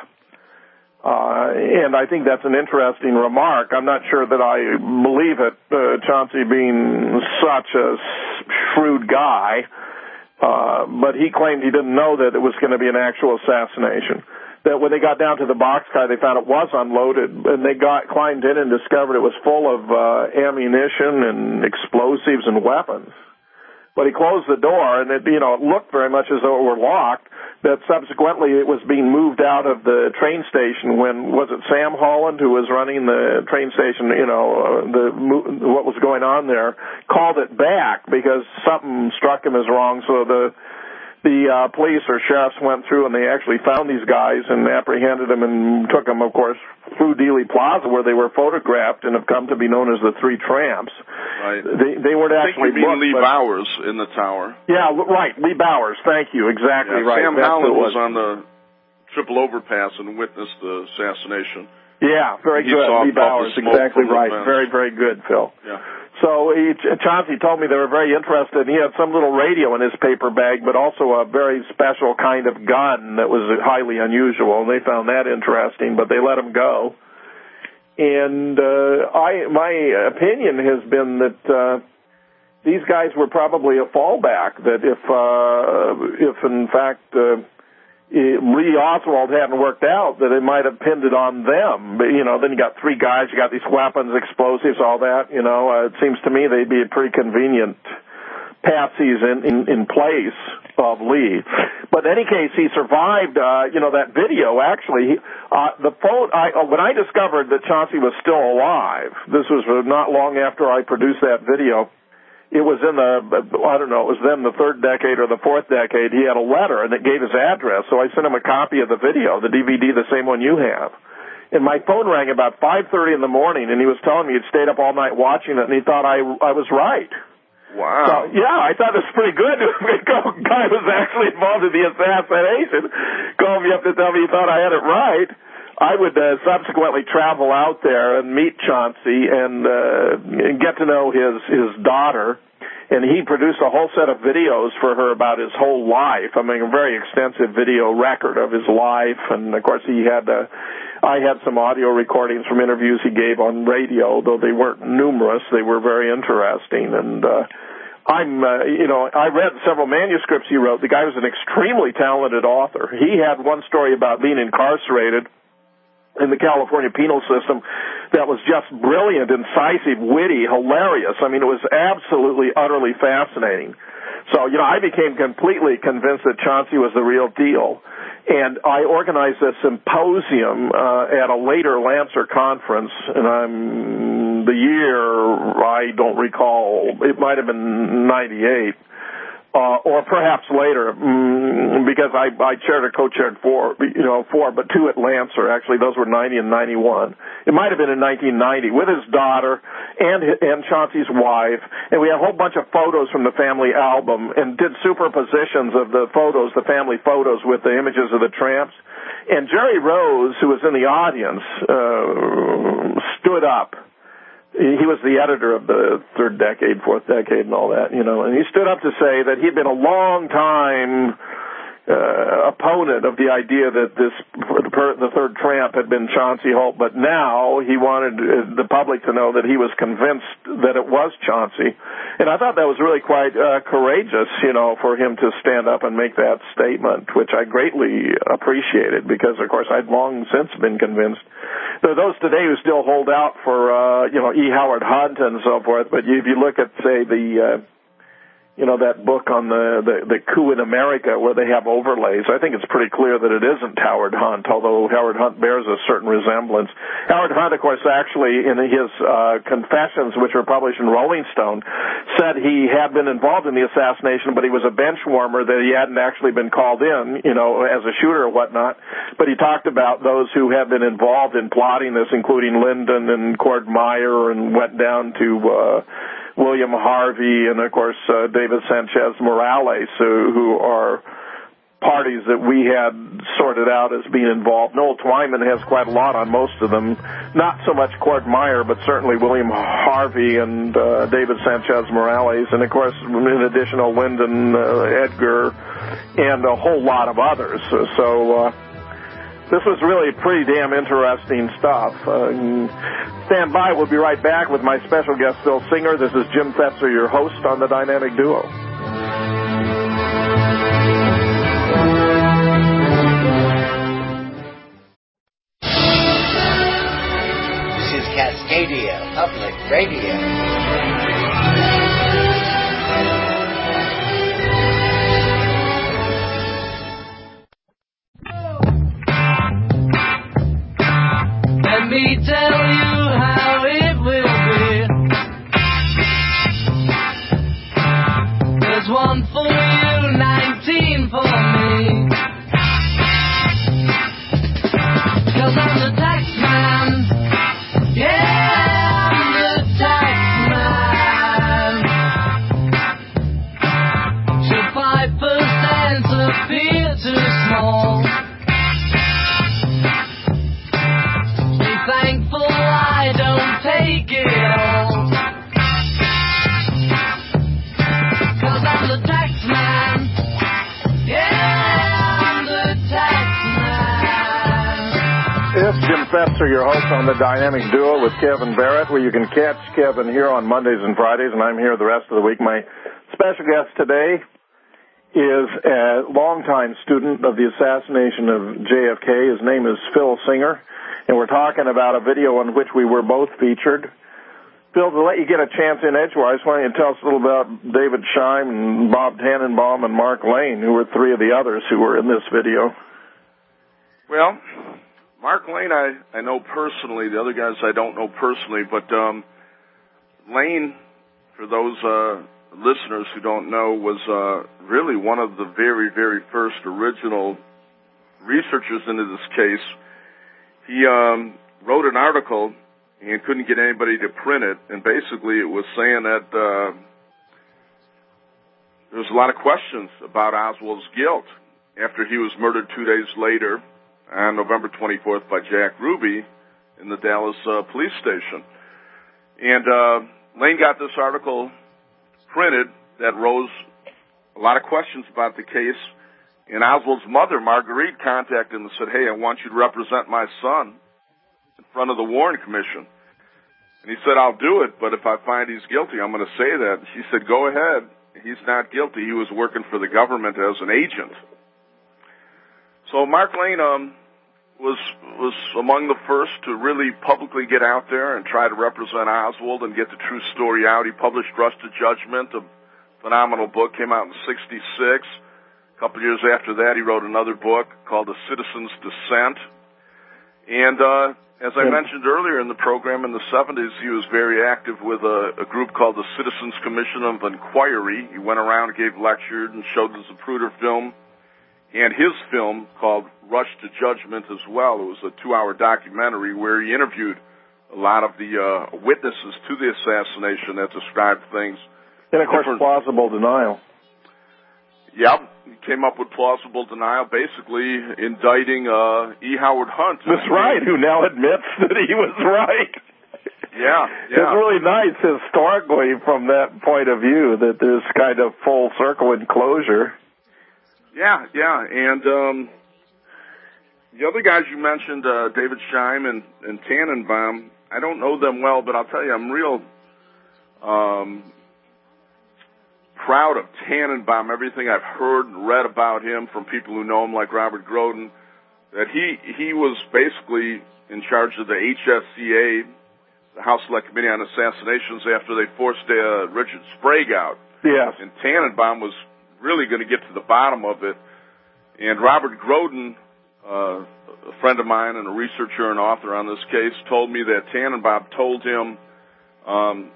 Uh, and I think that's an interesting remark. I'm not sure that I believe it, uh, Chauncey being such a shrewd guy. Uh, but he claimed he didn't know that it was going to be an actual assassination. That when they got down to the boxcar, they found it was unloaded, and they got climbed in and discovered it was full of uh, ammunition and explosives and weapons. But he closed the door, and it, you know, it looked very much as though it were locked. That subsequently it was being moved out of the train station when, was it Sam Holland who was running the train station, you know, uh, the what was going on there, called it back because something struck him as wrong. So the the uh, police or sheriffs went through and they actually found these guys and apprehended them and took them, of course, through Dealey Plaza where they were photographed and have come to be known as the Three Tramps. Right. They, they weren't I actually think you mean booked, Lee but, Bowers in the tower. Yeah, right. Lee Bowers. Thank you. Exactly yeah, right. Sam That's Howland was. was on the triple overpass and witnessed the assassination. Yeah, very he good. saw Lee Bowers. Exactly right. Very, very good, Phil. Yeah. So he, Chauncey told me they were very interested. He had some little radio in his paper bag, but also a very special kind of gun that was highly unusual, and they found that interesting, but they let him go. And uh, I, my opinion has been that uh, these guys were probably a fallback, that if, uh, if in fact... Uh, Lee Oswald hadn't worked out, that it might have pinned it on them. But, you know, then you got three guys, you got these weapons, explosives, all that, you know. Uh, it seems to me they'd be a pretty convenient patsies in, in, in place of Lee. But in any case, he survived, uh, you know, that video, actually. Uh, the phone, I, when I discovered that Chauncey was still alive, this was not long after I produced that video, it was in the, I don't know, it was then the third decade or the fourth decade. He had a letter, and it gave his address, so I sent him a copy of the video, the D V D, the same one you have. And my phone rang about five thirty in the morning, and he was telling me he'd stayed up all night watching it, and he thought I, I was right. Wow. So, yeah, I thought it was pretty good. The guy was actually involved in the assassination. Called me up to tell me he thought I had it right. I would uh, subsequently travel out there and meet Chauncey and, uh, and get to know his, his daughter. And he produced a whole set of videos for her about his whole life. I mean, a very extensive video record of his life. And, of course, he had, uh, I had some audio recordings from interviews he gave on radio, though they weren't numerous. They were very interesting. And, uh, I'm, uh, you know, I read several manuscripts he wrote. The guy was an extremely talented author. He had one story about being incarcerated in the California penal system that was just brilliant, incisive, witty, hilarious. I mean, it was absolutely, utterly fascinating. So, you know, I became completely convinced that Chauncey was the real deal. And I organized a symposium uh, at a later Lancer conference, and I'm the year, I don't recall, it might have been ninety-eight. Uh, or perhaps later, mm, because I, I chaired or co-chaired four, you know, four, but two at Lancer. Actually, those were ninety and ninety-one. It might have been in nineteen ninety with his daughter and and Chauncey's wife, and we had a whole bunch of photos from the family album and did superpositions of the photos, the family photos, with the images of the Tramps. And Jerry Rose, who was in the audience, uh, stood up. He was the editor of the Third Decade, Fourth Decade, and all that, you know, and he stood up to say that he'd been a long time uh, opponent of the idea that this the third Tramp had been Chauncey Holt, but now he wanted the public to know that he was convinced that it was Chauncey. And I thought that was really quite uh, courageous, you know, for him to stand up and make that statement, which I greatly appreciated because, of course, I'd long since been convinced. There are those today who still hold out for, uh, you know, E. Howard Hunt and so forth, but if you look at, say, the... Uh, you know, that book on the, the, the coup in America where they have overlays, I think it's pretty clear that it isn't Howard Hunt, although Howard Hunt bears a certain resemblance. Howard Hunt, of course, actually, in his uh, confessions, which were published in Rolling Stone, said he had been involved in the assassination, but he was a bench warmer, that he hadn't actually been called in, you know, as a shooter or whatnot. But he talked about those who had been involved in plotting this, including Lyndon and Cord Meyer, and went down to... Uh, William Harvey and, of course, uh, David Sanchez Morales, who, who are parties that we had sorted out as being involved. Noel Twyman has quite a lot on most of them. Not so much Cord Meyer, but certainly William Harvey and uh, David Sanchez Morales. And, of course, in addition to Lyndon, uh, Edgar, and a whole lot of others. So... so uh, This was really pretty damn interesting stuff. Uh, stand by. We'll be right back with my special guest, Phil Singer. This is Jim Fetzer, your host on the Dynamic Duo. This is Cascadia Public Radio. Let me tell you how it will be. There's one for you, nineteen for me. 'Cause I'm the tax man. Yeah, I'm the tax man. So five percent appear too small. Thankful I don't take it all. 'Cause I'm the tax man. Yeah, I'm the tax man. It's Jim Fetzer, your host on the Dynamic Duo with Kevin Barrett, where you can catch Kevin here on Mondays and Fridays, and I'm here the rest of the week. My special guest today is a longtime student of the assassination of J F K. His name is Phil Singer. And we're talking about a video on which we were both featured. Phil, to let you get a chance in edgewise, why don't you tell us a little about David Scheim and Bob Tannenbaum and Mark Lane, who were three of the others who were in this video? Well, Mark Lane I, I know personally. The other guys I don't know personally. But um, Lane, for those uh, listeners who don't know, was uh, really one of the very, very first original researchers into this case. He um, wrote an article and couldn't get anybody to print it, and basically it was saying that uh, there was a lot of questions about Oswald's guilt after he was murdered two days later on November twenty-fourth by Jack Ruby in the Dallas uh, police station. And uh, Lane got this article printed that rose a lot of questions about the case. And Oswald's mother, Marguerite, contacted him and said, hey, I want you to represent my son in front of the Warren Commission. And he said, I'll do it, but if I find he's guilty, I'm going to say that. She said, go ahead. He's not guilty. He was working for the government as an agent. So Mark Lane um, was was among the first to really publicly get out there and try to represent Oswald and get the true story out. He published Rusted Judgment, a phenomenal book, came out in sixty-six. A couple years after that, he wrote another book called The Citizen's Dissent. And uh, as I mentioned earlier in the program, in the seventies, he was very active with a, a group called the Citizens Commission of Inquiry. He went around and gave lectures and showed the Zapruder film and his film called Rush to Judgment as well. It was a two-hour documentary where he interviewed a lot of the uh, witnesses to the assassination that described things. And, of course, plausible denial. Yep, he came up with plausible denial, basically indicting uh, E. Howard Hunt. That's right, who now admits that he was right. Yeah, yeah. It's really nice historically from that point of view that there's kind of full circle and closure. Yeah, yeah, and um, the other guys you mentioned, uh, David Scheim and, and Tannenbaum, I don't know them well, but I'll tell you, I'm real... Um, proud of Tannenbaum, everything I've heard and read about him from people who know him like Robert Groden, that he he was basically in charge of the H S C A, the House Select Committee on Assassinations, after they forced uh, Richard Sprague out. Yes. And Tannenbaum was really going to get to the bottom of it. And Robert Groden, uh, a friend of mine and a researcher and author on this case, told me that Tannenbaum told him um,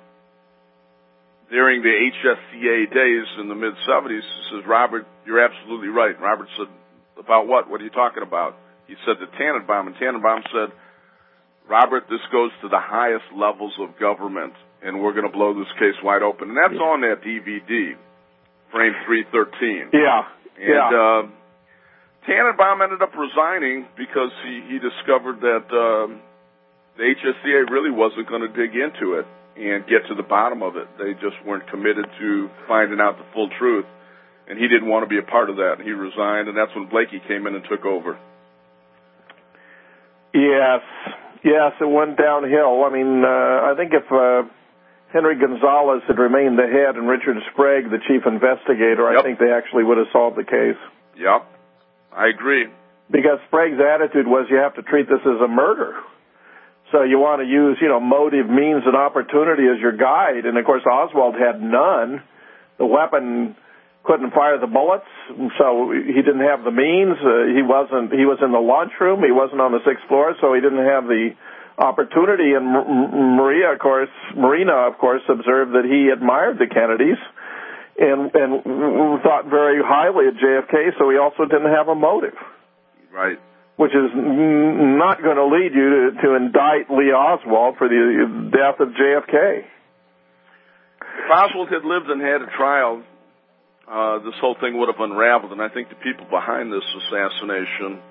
during the H S C A days in the mid-seventies, he says, Robert, you're absolutely right. Robert said, about what? What are you talking about? He said to Tannenbaum, and Tannenbaum said, Robert, this goes to the highest levels of government, and we're going to blow this case wide open. And that's on that D V D, frame three thirteen. Yeah, and, yeah. Uh, Tannenbaum ended up resigning because he, he discovered that uh, the H S C A really wasn't going to dig into it and get to the bottom of it. They just weren't committed to finding out the full truth, and he didn't want to be a part of that. He resigned, and that's when Blakey came in and took over. Yes, yes, it went downhill. I mean, uh, I think if uh, Henry Gonzalez had remained the head and Richard Sprague the chief investigator, yep. I think they actually would have solved the case. Yep, I agree. Because Sprague's attitude was you have to treat this as a murder. So you want to use, you know, motive, means, and opportunity as your guide. And, of course, Oswald had none. The weapon couldn't fire the bullets, so he didn't have the means. Uh, he wasn't. He was in the lunchroom. He wasn't on the sixth floor, so he didn't have the opportunity. And M- Maria, of course, Marina, of course, observed that he admired the Kennedys and, and thought very highly of J F K, so he also didn't have a motive. Right. Which is not going to lead you to, to indict Lee Oswald for the death of J F K. If Oswald had lived and had a trial, uh, this whole thing would have unraveled, and I think the people behind this assassination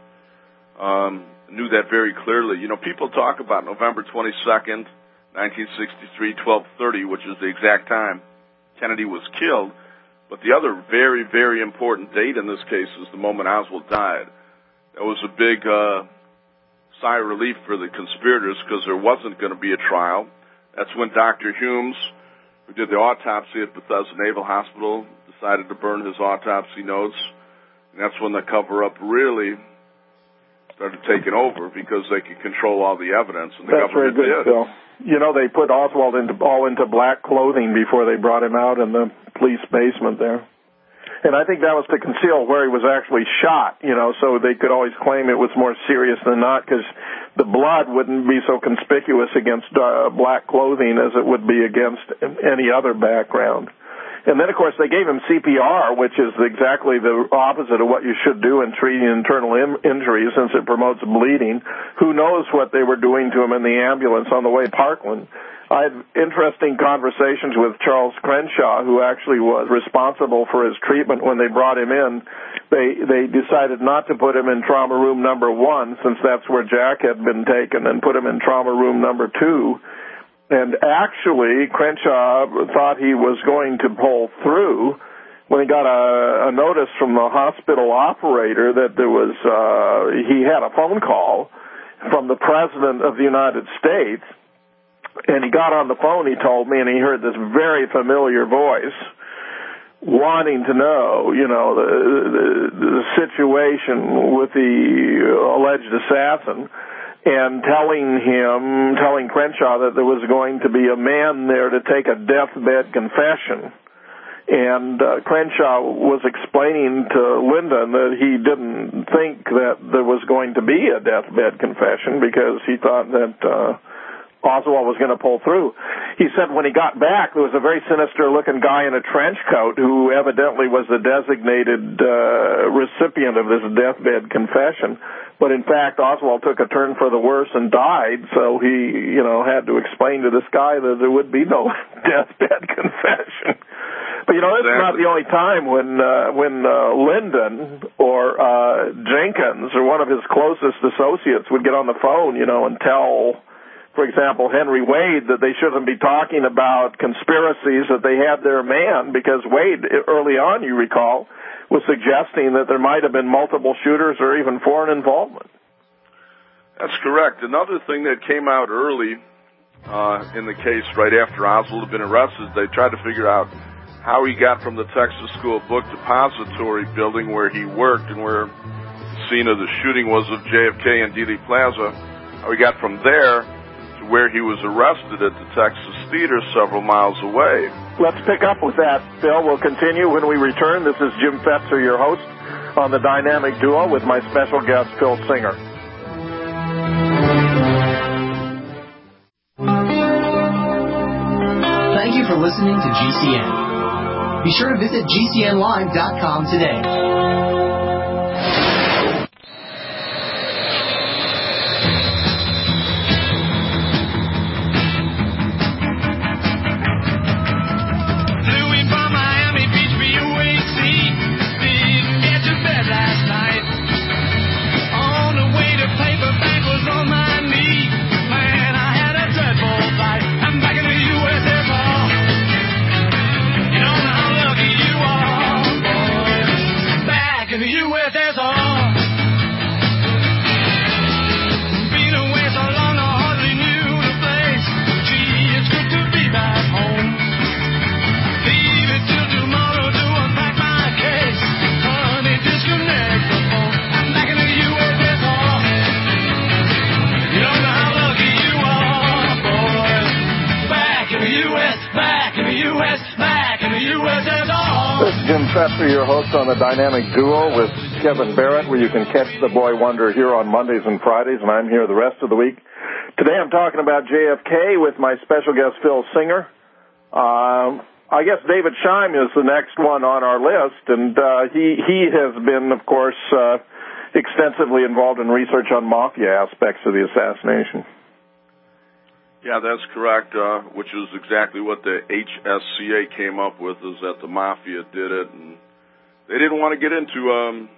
um, knew that very clearly. You know, people talk about November twenty-second, nineteen sixty-three, twelve thirty, which is the exact time Kennedy was killed, but the other very, very important date in this case is the moment Oswald died. That was a big uh, sigh of relief for the conspirators because there wasn't going to be a trial. That's when Doctor Humes, who did the autopsy at Bethesda Naval Hospital, decided to burn his autopsy notes. And that's when the cover-up really started taking over because they could control all the evidence, and the that's government very good, did. Phil. You know, they put Oswald into, all into black clothing before they brought him out in the police basement there. And I think that was to conceal where he was actually shot, you know, so they could always claim it was more serious than not because the blood wouldn't be so conspicuous against uh, black clothing as it would be against any other background. And then, of course, they gave him C P R, which is exactly the opposite of what you should do in treating internal im- injuries since it promotes bleeding. Who knows what they were doing to him in the ambulance on the way to Parkland. I had interesting conversations with Charles Crenshaw, who actually was responsible for his treatment when they brought him in. They they decided not to put him in trauma room number one, since that's where Jack had been taken, and put him in trauma room number two. And actually, Crenshaw thought he was going to pull through when he got a, a notice from the hospital operator that there was uh, he had a phone call from the President of the United States. And he got on the phone, he told me, and he heard this very familiar voice wanting to know, you know, the, the, the situation with the alleged assassin, and telling him, telling Crenshaw that there was going to be a man there to take a deathbed confession. And uh, Crenshaw was explaining to Lyndon that he didn't think that there was going to be a deathbed confession because he thought that uh, Oswald was going to pull through. He said when he got back, there was a very sinister-looking guy in a trench coat who evidently was the designated uh, recipient of this deathbed confession. But in fact, Oswald took a turn for the worse and died, so he, you know, had to explain to this guy that there would be no deathbed confession. But, you know, this exactly. is not the only time when uh, when uh, Lyndon or uh, Jenkins or one of his closest associates would get on the phone, you know, and tell, for example, Henry Wade that they shouldn't be talking about conspiracies, that they had their man, because Wade, early on, you recall, was suggesting that there might have been multiple shooters or even foreign involvement. That's correct. Another thing that came out early uh, in the case, right after Oswald had been arrested, they tried to figure out how he got from the Texas School Book Depository building where he worked and where the scene of the shooting was of J F K and Dealey Plaza, how he got from there to where he was arrested at the Texas Theater several miles away. Let's pick up with that, Phil. We'll continue when we return. This is Jim Fetzer, your host, on the Dynamic Duo with my special guest, Phil Singer. Thank you for listening to G C N. Be sure to visit G C N live dot com today. Fetzer, your host on the Dynamic Duo with Kevin Barrett, where you can catch the Boy Wonder here on Mondays and Fridays, and I'm here the rest of the week. Today I'm talking about J F K with my special guest, Phil Singer. Um, I guess David Scheim is the next one on our list, and uh, he, he has been, of course, uh, extensively involved in research on mafia aspects of the assassination. Yeah, that's correct, uh, which is exactly what the H S C A came up with, is that the mafia did it, and they didn't want to get into, um,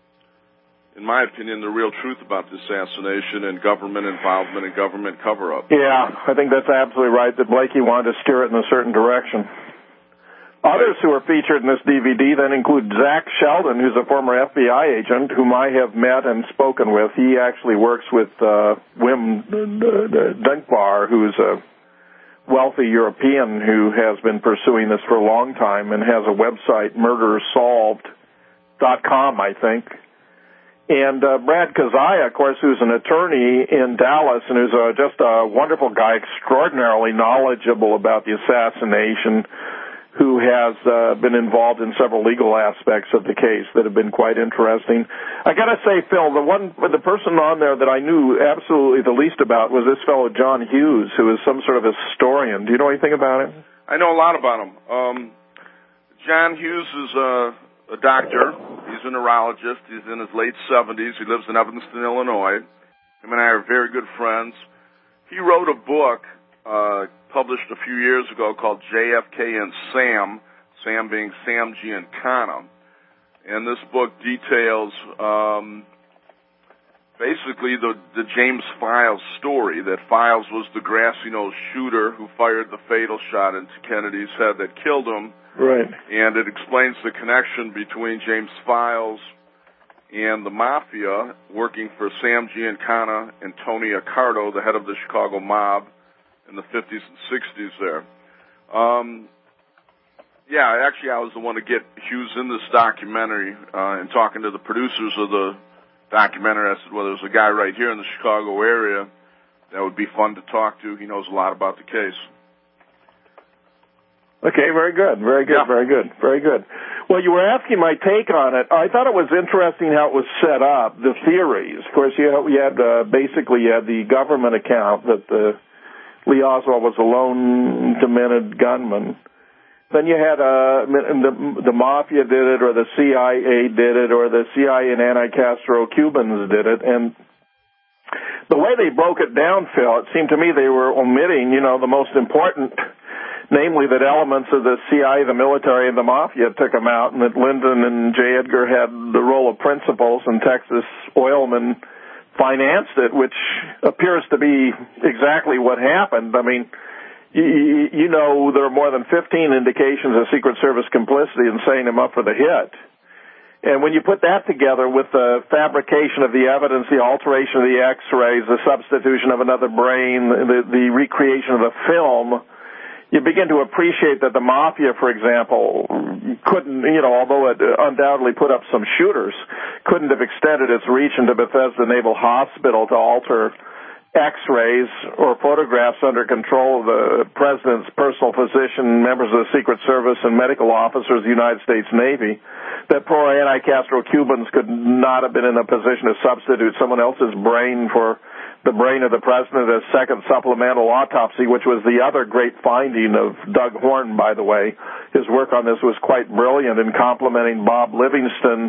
in my opinion, the real truth about the assassination and government involvement and government cover-up. Yeah, I think that's absolutely right, that Blakey wanted to steer it in a certain direction. Others who are featured in this D V D then include Zach Sheldon, who's a former F B I agent whom I have met and spoken with. He actually works with uh, Wim Dunkbar, who's a wealthy European who has been pursuing this for a long time and has a website, murder solved dot com, I think. And uh, Brad Kazaya, of course, who's an attorney in Dallas and who's uh, just a wonderful guy, extraordinarily knowledgeable about the assassination, who has uh, been involved in several legal aspects of the case that have been quite interesting. I got to say, Phil, the one, the person on there that I knew absolutely the least about was this fellow John Hughes, who is some sort of historian. Do you know anything about him? I know a lot about him. Um, John Hughes is a, a doctor. He's a neurologist. He's in his late seventies. He lives in Evanston, Illinois. Him and I are very good friends. He wrote a book uh published a few years ago called J F K and Sam, Sam being Sam Giancana. And this book details um, basically the, the James Files story, that Files was the grassy-nosed shooter who fired the fatal shot into Kennedy's head that killed him. Right. And it explains the connection between James Files and the Mafia, working for Sam Giancana and Tony Accardo, the head of the Chicago mob, in the fifties and sixties there. Um, yeah, actually I was the one to get Hughes in this documentary, uh, and talking to the producers of the documentary, I said, well, there's a guy right here in the Chicago area that would be fun to talk to. He knows a lot about the case. Okay, very good, very good, Yeah. very good, very good. Well, you were asking my take on it. I thought it was interesting how it was set up, the theories. Of course, you had, you had uh, basically you had the government account that uh, Lee Oswald was a lone, demented gunman. Then you had uh, the, the mafia did it, or the C I A did it, or the C I A and anti-Castro Cubans did it, and the way they broke it down, Phil, it seemed to me they were omitting, you know, the most important, namely that elements of the C I A, the military, and the mafia took them out, and that Lyndon and J. Edgar had the role of principals, and Texas oilmen financed it, which appears to be exactly what happened. I mean, you, you know, there are more than fifteen indications of Secret Service complicity in setting him up for the hit. And when you put that together with the fabrication of the evidence, the alteration of the X-rays, the substitution of another brain, the, the recreation of the film, you begin to appreciate that the mafia, for example, couldn't, you know, although it undoubtedly put up some shooters, couldn't have extended its reach into Bethesda Naval Hospital to alter X-rays or photographs under control of the president's personal physician, members of the Secret Service, and medical officers of the United States Navy, that pro-anti-Castro Cubans could not have been in a position to substitute someone else's brain for the brain of the president as second supplemental autopsy, which was the other great finding of Doug Horne, by the way. His work on this was quite brilliant in complementing Bob Livingston,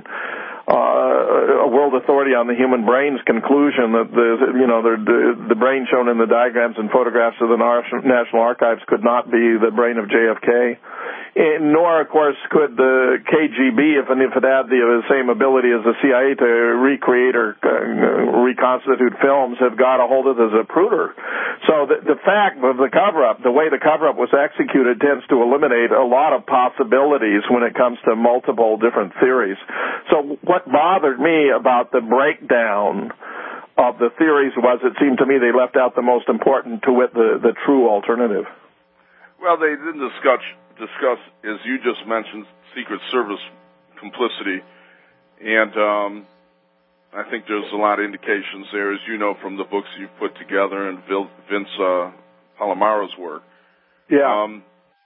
uh, a world authority on the human brain's conclusion that the, you know, the, the brain shown in the diagrams and photographs of the National Archives could not be the brain of J F K. And nor, of course, could the K G B, if, if it had the same ability as the C I A to recreate or uh, reconstitute films, have got a hold of the Zapruder. So the, the fact of the cover-up, the way the cover-up was executed, tends to eliminate a lot of possibilities when it comes to multiple different theories. So what bothered me about the breakdown of the theories was it seemed to me they left out the most important, to wit, the, the true alternative. Well, they didn't discuss, discuss, as you just mentioned, Secret Service complicity. And um, I think there's a lot of indications there, as you know, from the books you've put together and Vince uh, Palomaro's work. Yeah. Um,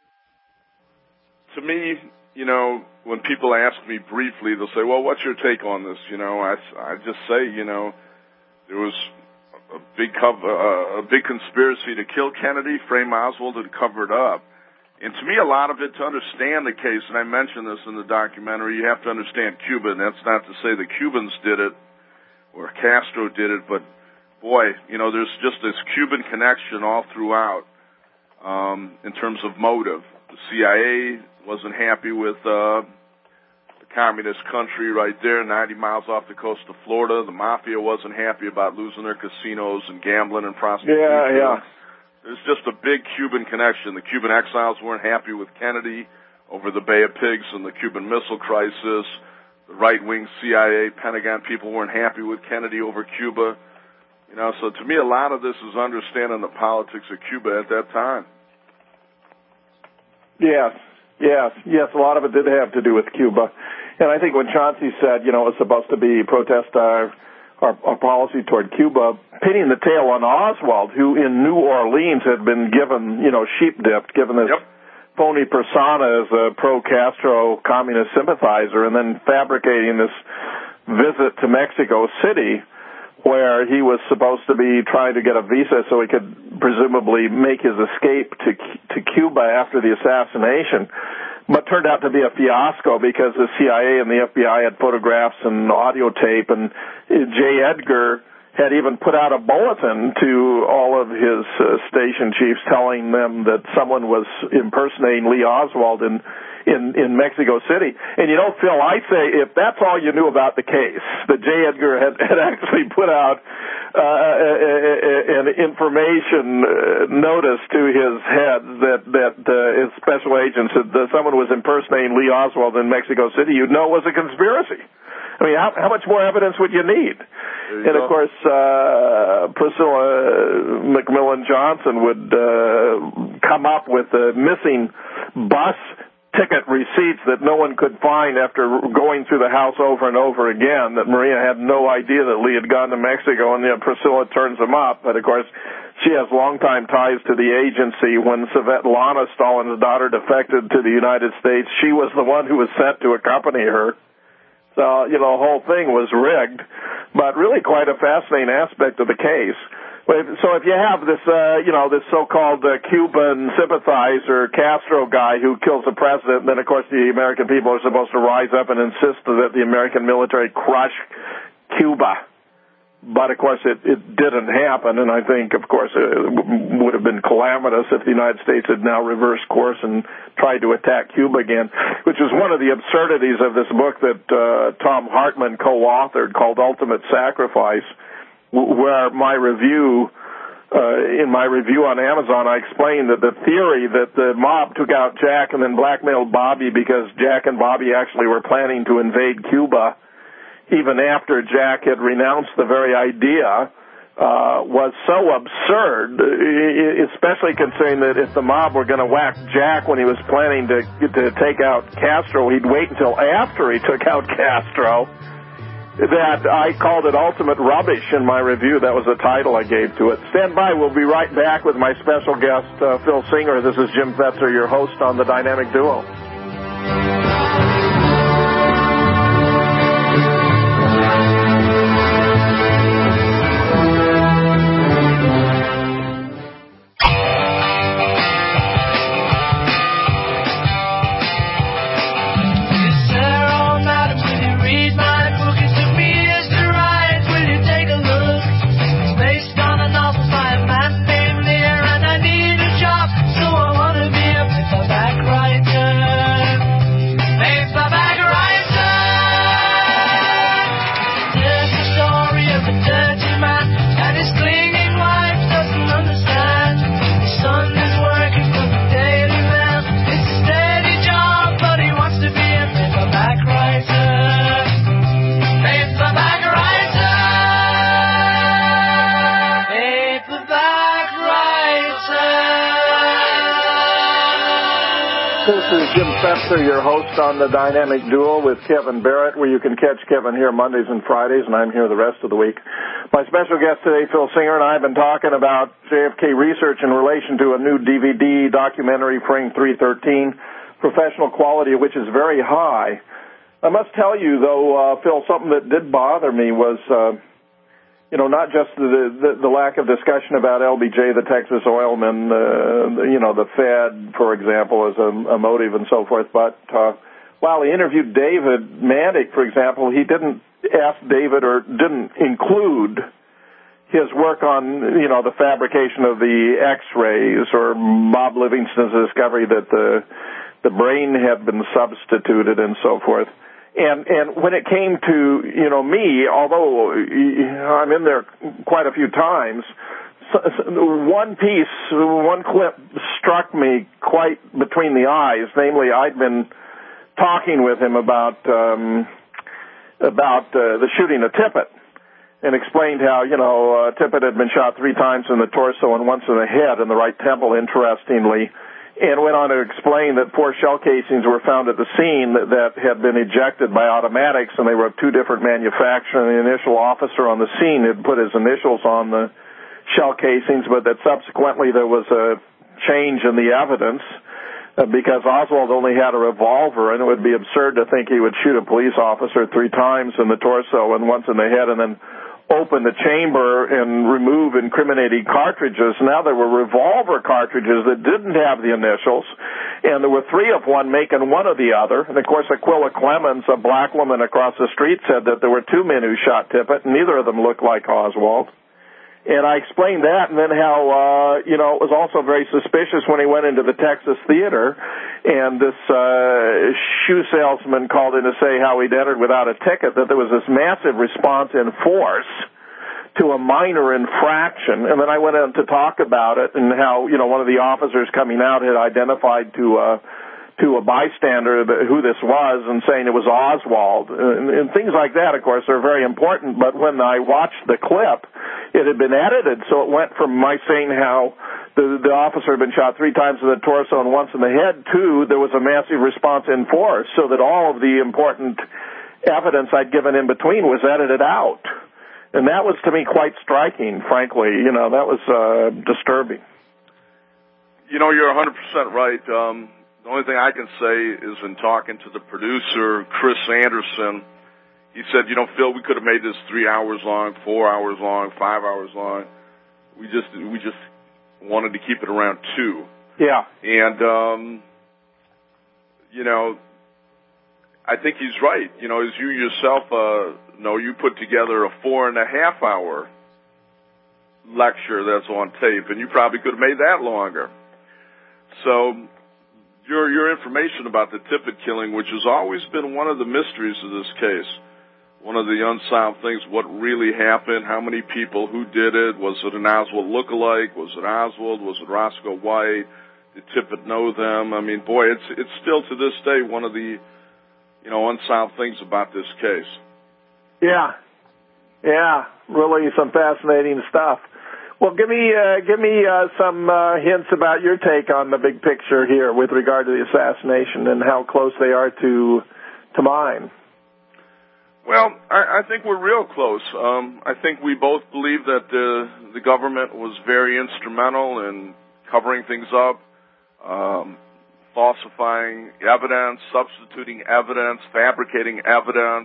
to me, you know, when people ask me briefly, they'll say, well, what's your take on this? You know, I, I just say, you know, there was a big cover, uh, a big conspiracy to kill Kennedy, frame Oswald, and cover it up. And to me, a lot of it, to understand the case, and I mentioned this in the documentary, you have to understand Cuba, and that's not to say the Cubans did it or Castro did it, but boy, you know, there's just this Cuban connection all throughout um, in terms of motive. The C I A wasn't happy with uh, the communist country right there, ninety miles off the coast of Florida. The mafia wasn't happy about losing their casinos and gambling and prostitution. Yeah, yeah. There's just a big Cuban connection. The Cuban exiles weren't happy with Kennedy over the Bay of Pigs and the Cuban Missile Crisis. The right-wing C I A, Pentagon people weren't happy with Kennedy over Cuba. You know, so to me, a lot of this is understanding the politics of Cuba at that time. Yes, yes, yes. A lot of it did have to do with Cuba. And I think when Chauncey said, you know, it was supposed to be protest our, our, our policy toward Cuba, pinning the tail on Oswald, who in New Orleans had been given, you know, sheep-dipped, given this yep. phony persona as a pro-Castro communist sympathizer, and then fabricating this visit to Mexico City, where he was supposed to be trying to get a visa so he could presumably make his escape to to Cuba after the assassination, but turned out to be a fiasco because the C I A and the F B I had photographs and audio tape, and J. Edgar had even put out a bulletin to all of his uh, station chiefs telling them that someone was impersonating Lee Oswald in in, in Mexico City. And, you know, Phil, I say if that's all you knew about the case, that J. Edgar had, had actually put out uh, an information notice to his head that, that uh, his special agents said that someone was impersonating Lee Oswald in Mexico City, you'd know it was a conspiracy. I mean, how, how much more evidence would you need? You and, of course, uh, Priscilla McMillan Johnson would uh, come up with a missing bus ticket receipts that no one could find after going through the house over and over again, that Maria had no idea that Lee had gone to Mexico, and you know, Priscilla turns them up. But, of course, she has longtime ties to the agency. When Svetlana, Stalin's daughter, defected to the United States, she was the one who was sent to accompany her. So, you know, the whole thing was rigged, but really quite a fascinating aspect of the case. So if you have this, uh, you know, this so-called uh, Cuban sympathizer, Castro guy who kills the president, then, of course, the American people are supposed to rise up and insist that the American military crush Cuba. But, of course, it, it didn't happen, and I think, of course, it would have been calamitous if the United States had now reversed course and tried to attack Cuba again, which is one of the absurdities of this book that uh, Tom Hartman co-authored called Ultimate Sacrifice, where my review, uh, in my review on Amazon, I explained that the theory that the mob took out Jack and then blackmailed Bobby because Jack and Bobby actually were planning to invade Cuba, even after Jack had renounced the very idea, uh, was so absurd, especially considering that if the mob were going to whack Jack when he was planning to, to take out Castro, he'd wait until after he took out Castro. That I called it ultimate rubbish in my review. That was the title I gave to it. Stand by. We'll be right back with my special guest, uh, Phil Singer. This is Jim Fetzer, your host on The Dynamic Duo. Fetzer, your host on The Dynamic Duo with Kevin Barrett, where you can catch Kevin here Mondays and Fridays, and I'm here the rest of the week. My special guest today, Phil Singer, and I have been talking about J F K research in relation to a new D V D documentary, Frame three thirteen, professional quality of which is very high. I must tell you, though, uh, Phil, something that did bother me was... Uh, You know, not just the, the the lack of discussion about L B J, the Texas oilman, uh, you know, the Fed, for example, as a, a motive and so forth, but uh, while he interviewed David Mandick, for example, he didn't ask David or didn't include his work on, you know, the fabrication of the X-rays or Bob Livingston's discovery that the the brain had been substituted and so forth. And and when it came to, you know, me, although I'm in there quite a few times, one piece, one clip struck me quite between the eyes. Namely, I'd been talking with him about um, about uh, the shooting of Tippit, and explained how, you know, uh, Tippit had been shot three times in the torso and once in the head in the right temple, interestingly. And went on to explain that four shell casings were found at the scene that, that had been ejected by automatics, and they were of two different manufacturers. The initial officer on the scene had put his initials on the shell casings, but that subsequently there was a change in the evidence uh, because Oswald only had a revolver, and it would be absurd to think he would shoot a police officer three times in the torso and once in the head and then open the chamber and remove incriminating cartridges. Now there were revolver cartridges that didn't have the initials, and there were three of one making one of the other. And, of course, Aquila Clemens, a black woman across the street, said that there were two men who shot Tippit, and neither of them looked like Oswald. And I explained that, and then how, uh, you know, it was also very suspicious when he went into the Texas Theater, and this uh, shoe salesman called in to say how he'd entered without a ticket, that there was this massive response in force to a minor infraction. And then I went in to talk about it and how, you know, one of the officers coming out had identified to uh, to a bystander who this was and saying it was Oswald. And, and things like that, of course, are very important. But when I watched the clip, it had been edited, so it went from my saying how the, the officer had been shot three times in the torso and once in the head. Two, there was a massive response in force, so that all of the important evidence I'd given in between was edited out. And that was, to me, quite striking, frankly. You know, that was uh, disturbing. You know, you're one hundred percent right. Um, the only thing I can say is in talking to the producer, Chris Anderson, he said, you know, Phil, we could have made this three hours long, four hours long, five hours long. We just we just wanted to keep it around two. Yeah. And, um, you know, I think he's right. You know, as you yourself uh, know, you put together a four and a half hour lecture that's on tape, and you probably could have made that longer. So your your information about the Tippit killing, which has always been one of the mysteries of this case, one of the unsolved things, what really happened, how many people, who did it, was it an Oswald lookalike, was it Oswald, was it Roscoe White, did Tippit know them? I mean, boy, it's it's still to this day one of the, you know, unsolved things about this case. Yeah, yeah, really some fascinating stuff. Well, give me uh, give me uh, some uh, hints about your take on the big picture here with regard to the assassination and how close they are to to mine. Well, I, I think we're real close. Um, I think we both believe that the, the government was very instrumental in covering things up, um, falsifying evidence, substituting evidence, fabricating evidence,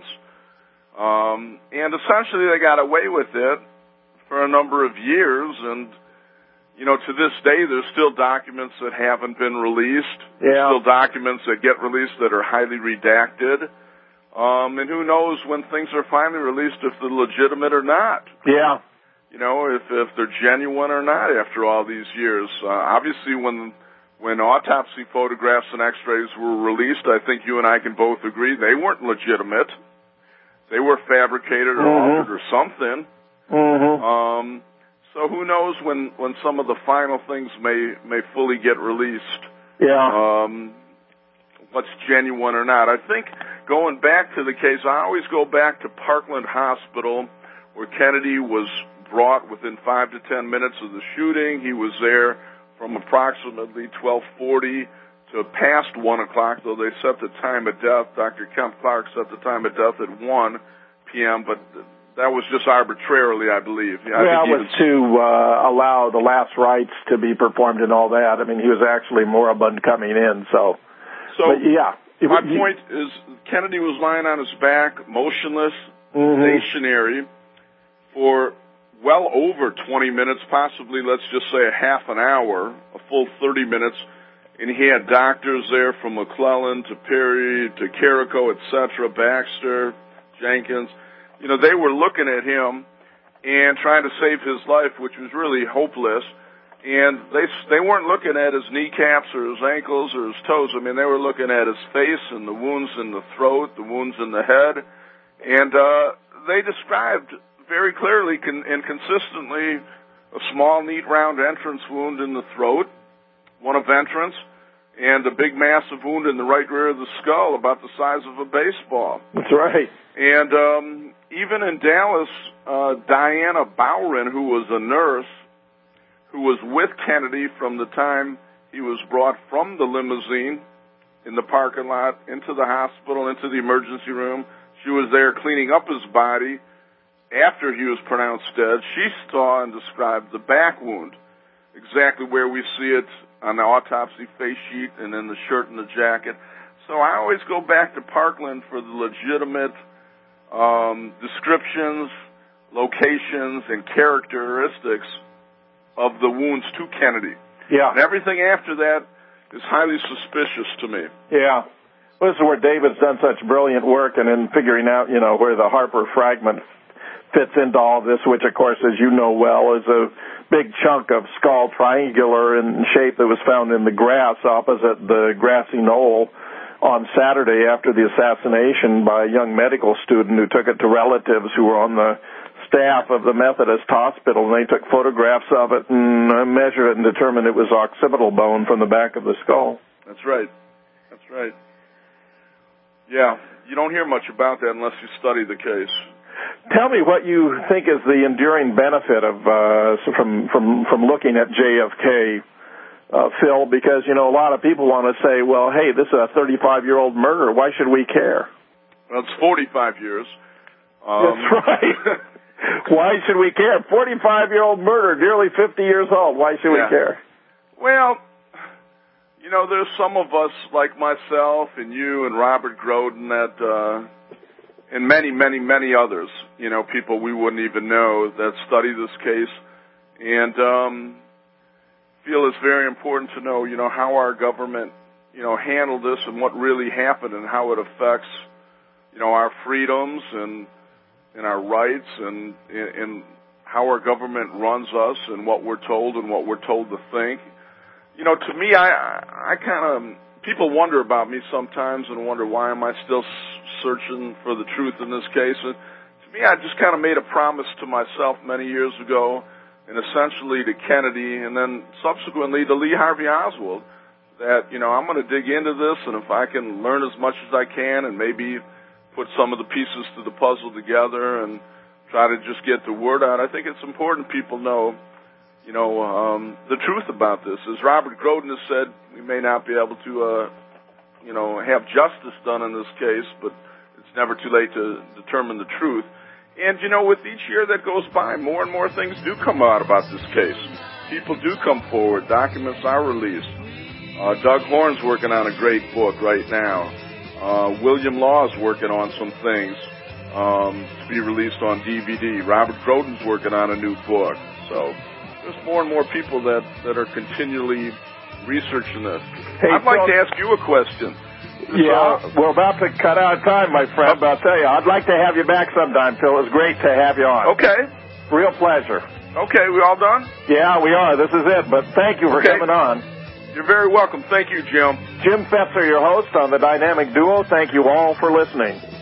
um, and essentially they got away with it for a number of years, and, you know, to this day, there's still documents that haven't been released. Yeah. There's still documents that get released that are highly redacted. Um, and who knows when things are finally released if they're legitimate or not. Yeah. You know, if, if they're genuine or not after all these years. Uh, obviously, when when autopsy photographs and x-rays were released, I think you and I can both agree they weren't legitimate. They were fabricated or mm-hmm. altered or something. Mm-hmm. Um, so who knows when, when some of the final things may, may fully get released. Yeah. Um, what's genuine or not. I think going back to the case, I always go back to Parkland Hospital where Kennedy was brought within five to ten minutes of the shooting. He was there from approximately twelve forty to past one o'clock, though they set the time of death. Doctor Kemp Clark set the time of death at one p.m., but that was just arbitrarily, I believe. I well, think it was to uh, allow the last rites to be performed and all that. I mean, he was actually moribund coming in, so... So, but, yeah. My point is Kennedy was lying on his back, motionless, mm-hmm. stationary, for well over twenty minutes, possibly, let's just say, a half an hour, a full thirty minutes, and he had doctors there from McClellan to Perry to Carrico, et cetera, Baxter, Jenkins. You know, they were looking at him and trying to save his life, which was really hopeless. And they they weren't looking at his kneecaps or his ankles or his toes. I mean, they were looking at his face and the wounds in the throat, the wounds in the head. And uh, they described very clearly con- and consistently a small, neat, round entrance wound in the throat, one of entrance, and a big, massive wound in the right rear of the skull about the size of a baseball. That's right. And um, even in Dallas, uh, Diana Bowron, who was a nurse, who was with Kennedy from the time he was brought from the limousine in the parking lot into the hospital, into the emergency room. She was there cleaning up his body after he was pronounced dead. She saw and described the back wound, exactly where we see it on the autopsy face sheet and in the shirt and the jacket. So I always go back to Parkland for the legitimate um, descriptions, locations, and characteristics of the wounds to Kennedy. Yeah. And everything after that is highly suspicious to me. Yeah. Well, this is where David's done such brilliant work and in figuring out, you know, where the Harper fragment fits into all this, which, of course, as you know well, is a big chunk of skull, triangular in shape, that was found in the grass opposite the grassy knoll on Saturday after the assassination by a young medical student who took it to relatives who were on the staff of the Methodist Hospital, and they took photographs of it and uh, measured it and determined it was occipital bone from the back of the skull. That's right. That's right. Yeah, you don't hear much about that unless you study the case. tell me what you think is the enduring benefit of uh, from from from looking at J F K, uh, Phil. Because you know a lot of people want to say, well, hey, this is a thirty-five-year-old murderer. Why should we care? Well, it's forty-five years. Um, That's right. Why should we care? forty-five-year-old murderer, nearly fifty years old. Why should yeah. we care? Well, you know, there's some of us like myself and you and Robert Groden that, uh, and many, many, many others, you know, people we wouldn't even know that study this case and um, feel it's very important to know, you know, how our government, you know, handled this and what really happened and how it affects, you know, our freedoms and and our rights and, and how our government runs us and what we're told and what we're told to think. You know, to me, I, I kind of, people wonder about me sometimes and wonder why am I still searching for the truth in this case. And to me, I just kind of made a promise to myself many years ago and essentially to Kennedy and then subsequently to Lee Harvey Oswald that, you know, I'm going to dig into this and if I can learn as much as I can and maybe put some of the pieces to the puzzle together and try to just get the word out. I think it's important people know, you know, um, the truth about this. As Robert Groden has said, we may not be able to, uh, you know, have justice done in this case, but it's never too late to determine the truth. And, you know, with each year that goes by, more and more things do come out about this case. People do come forward. Documents are released. Uh, Doug Horn's working on a great book right now. Uh, William Law's working on some things um, to be released on D V D. Robert Groden's working on a new book. So there's more and more people that, that are continually researching this. Hey, I'd like Phil, to ask you a question. Yeah, so, we're about to cut out of time, my friend, but I'll tell you, I'd like to have you back sometime, Phil. It was great to have you on. Okay. Real pleasure. Okay, we all done? Yeah, we are. This is it, but thank you for okay. coming on. You're very welcome. Thank you, Jim. Jim Fetzer, your host on The Dynamic Duo. Thank you all for listening.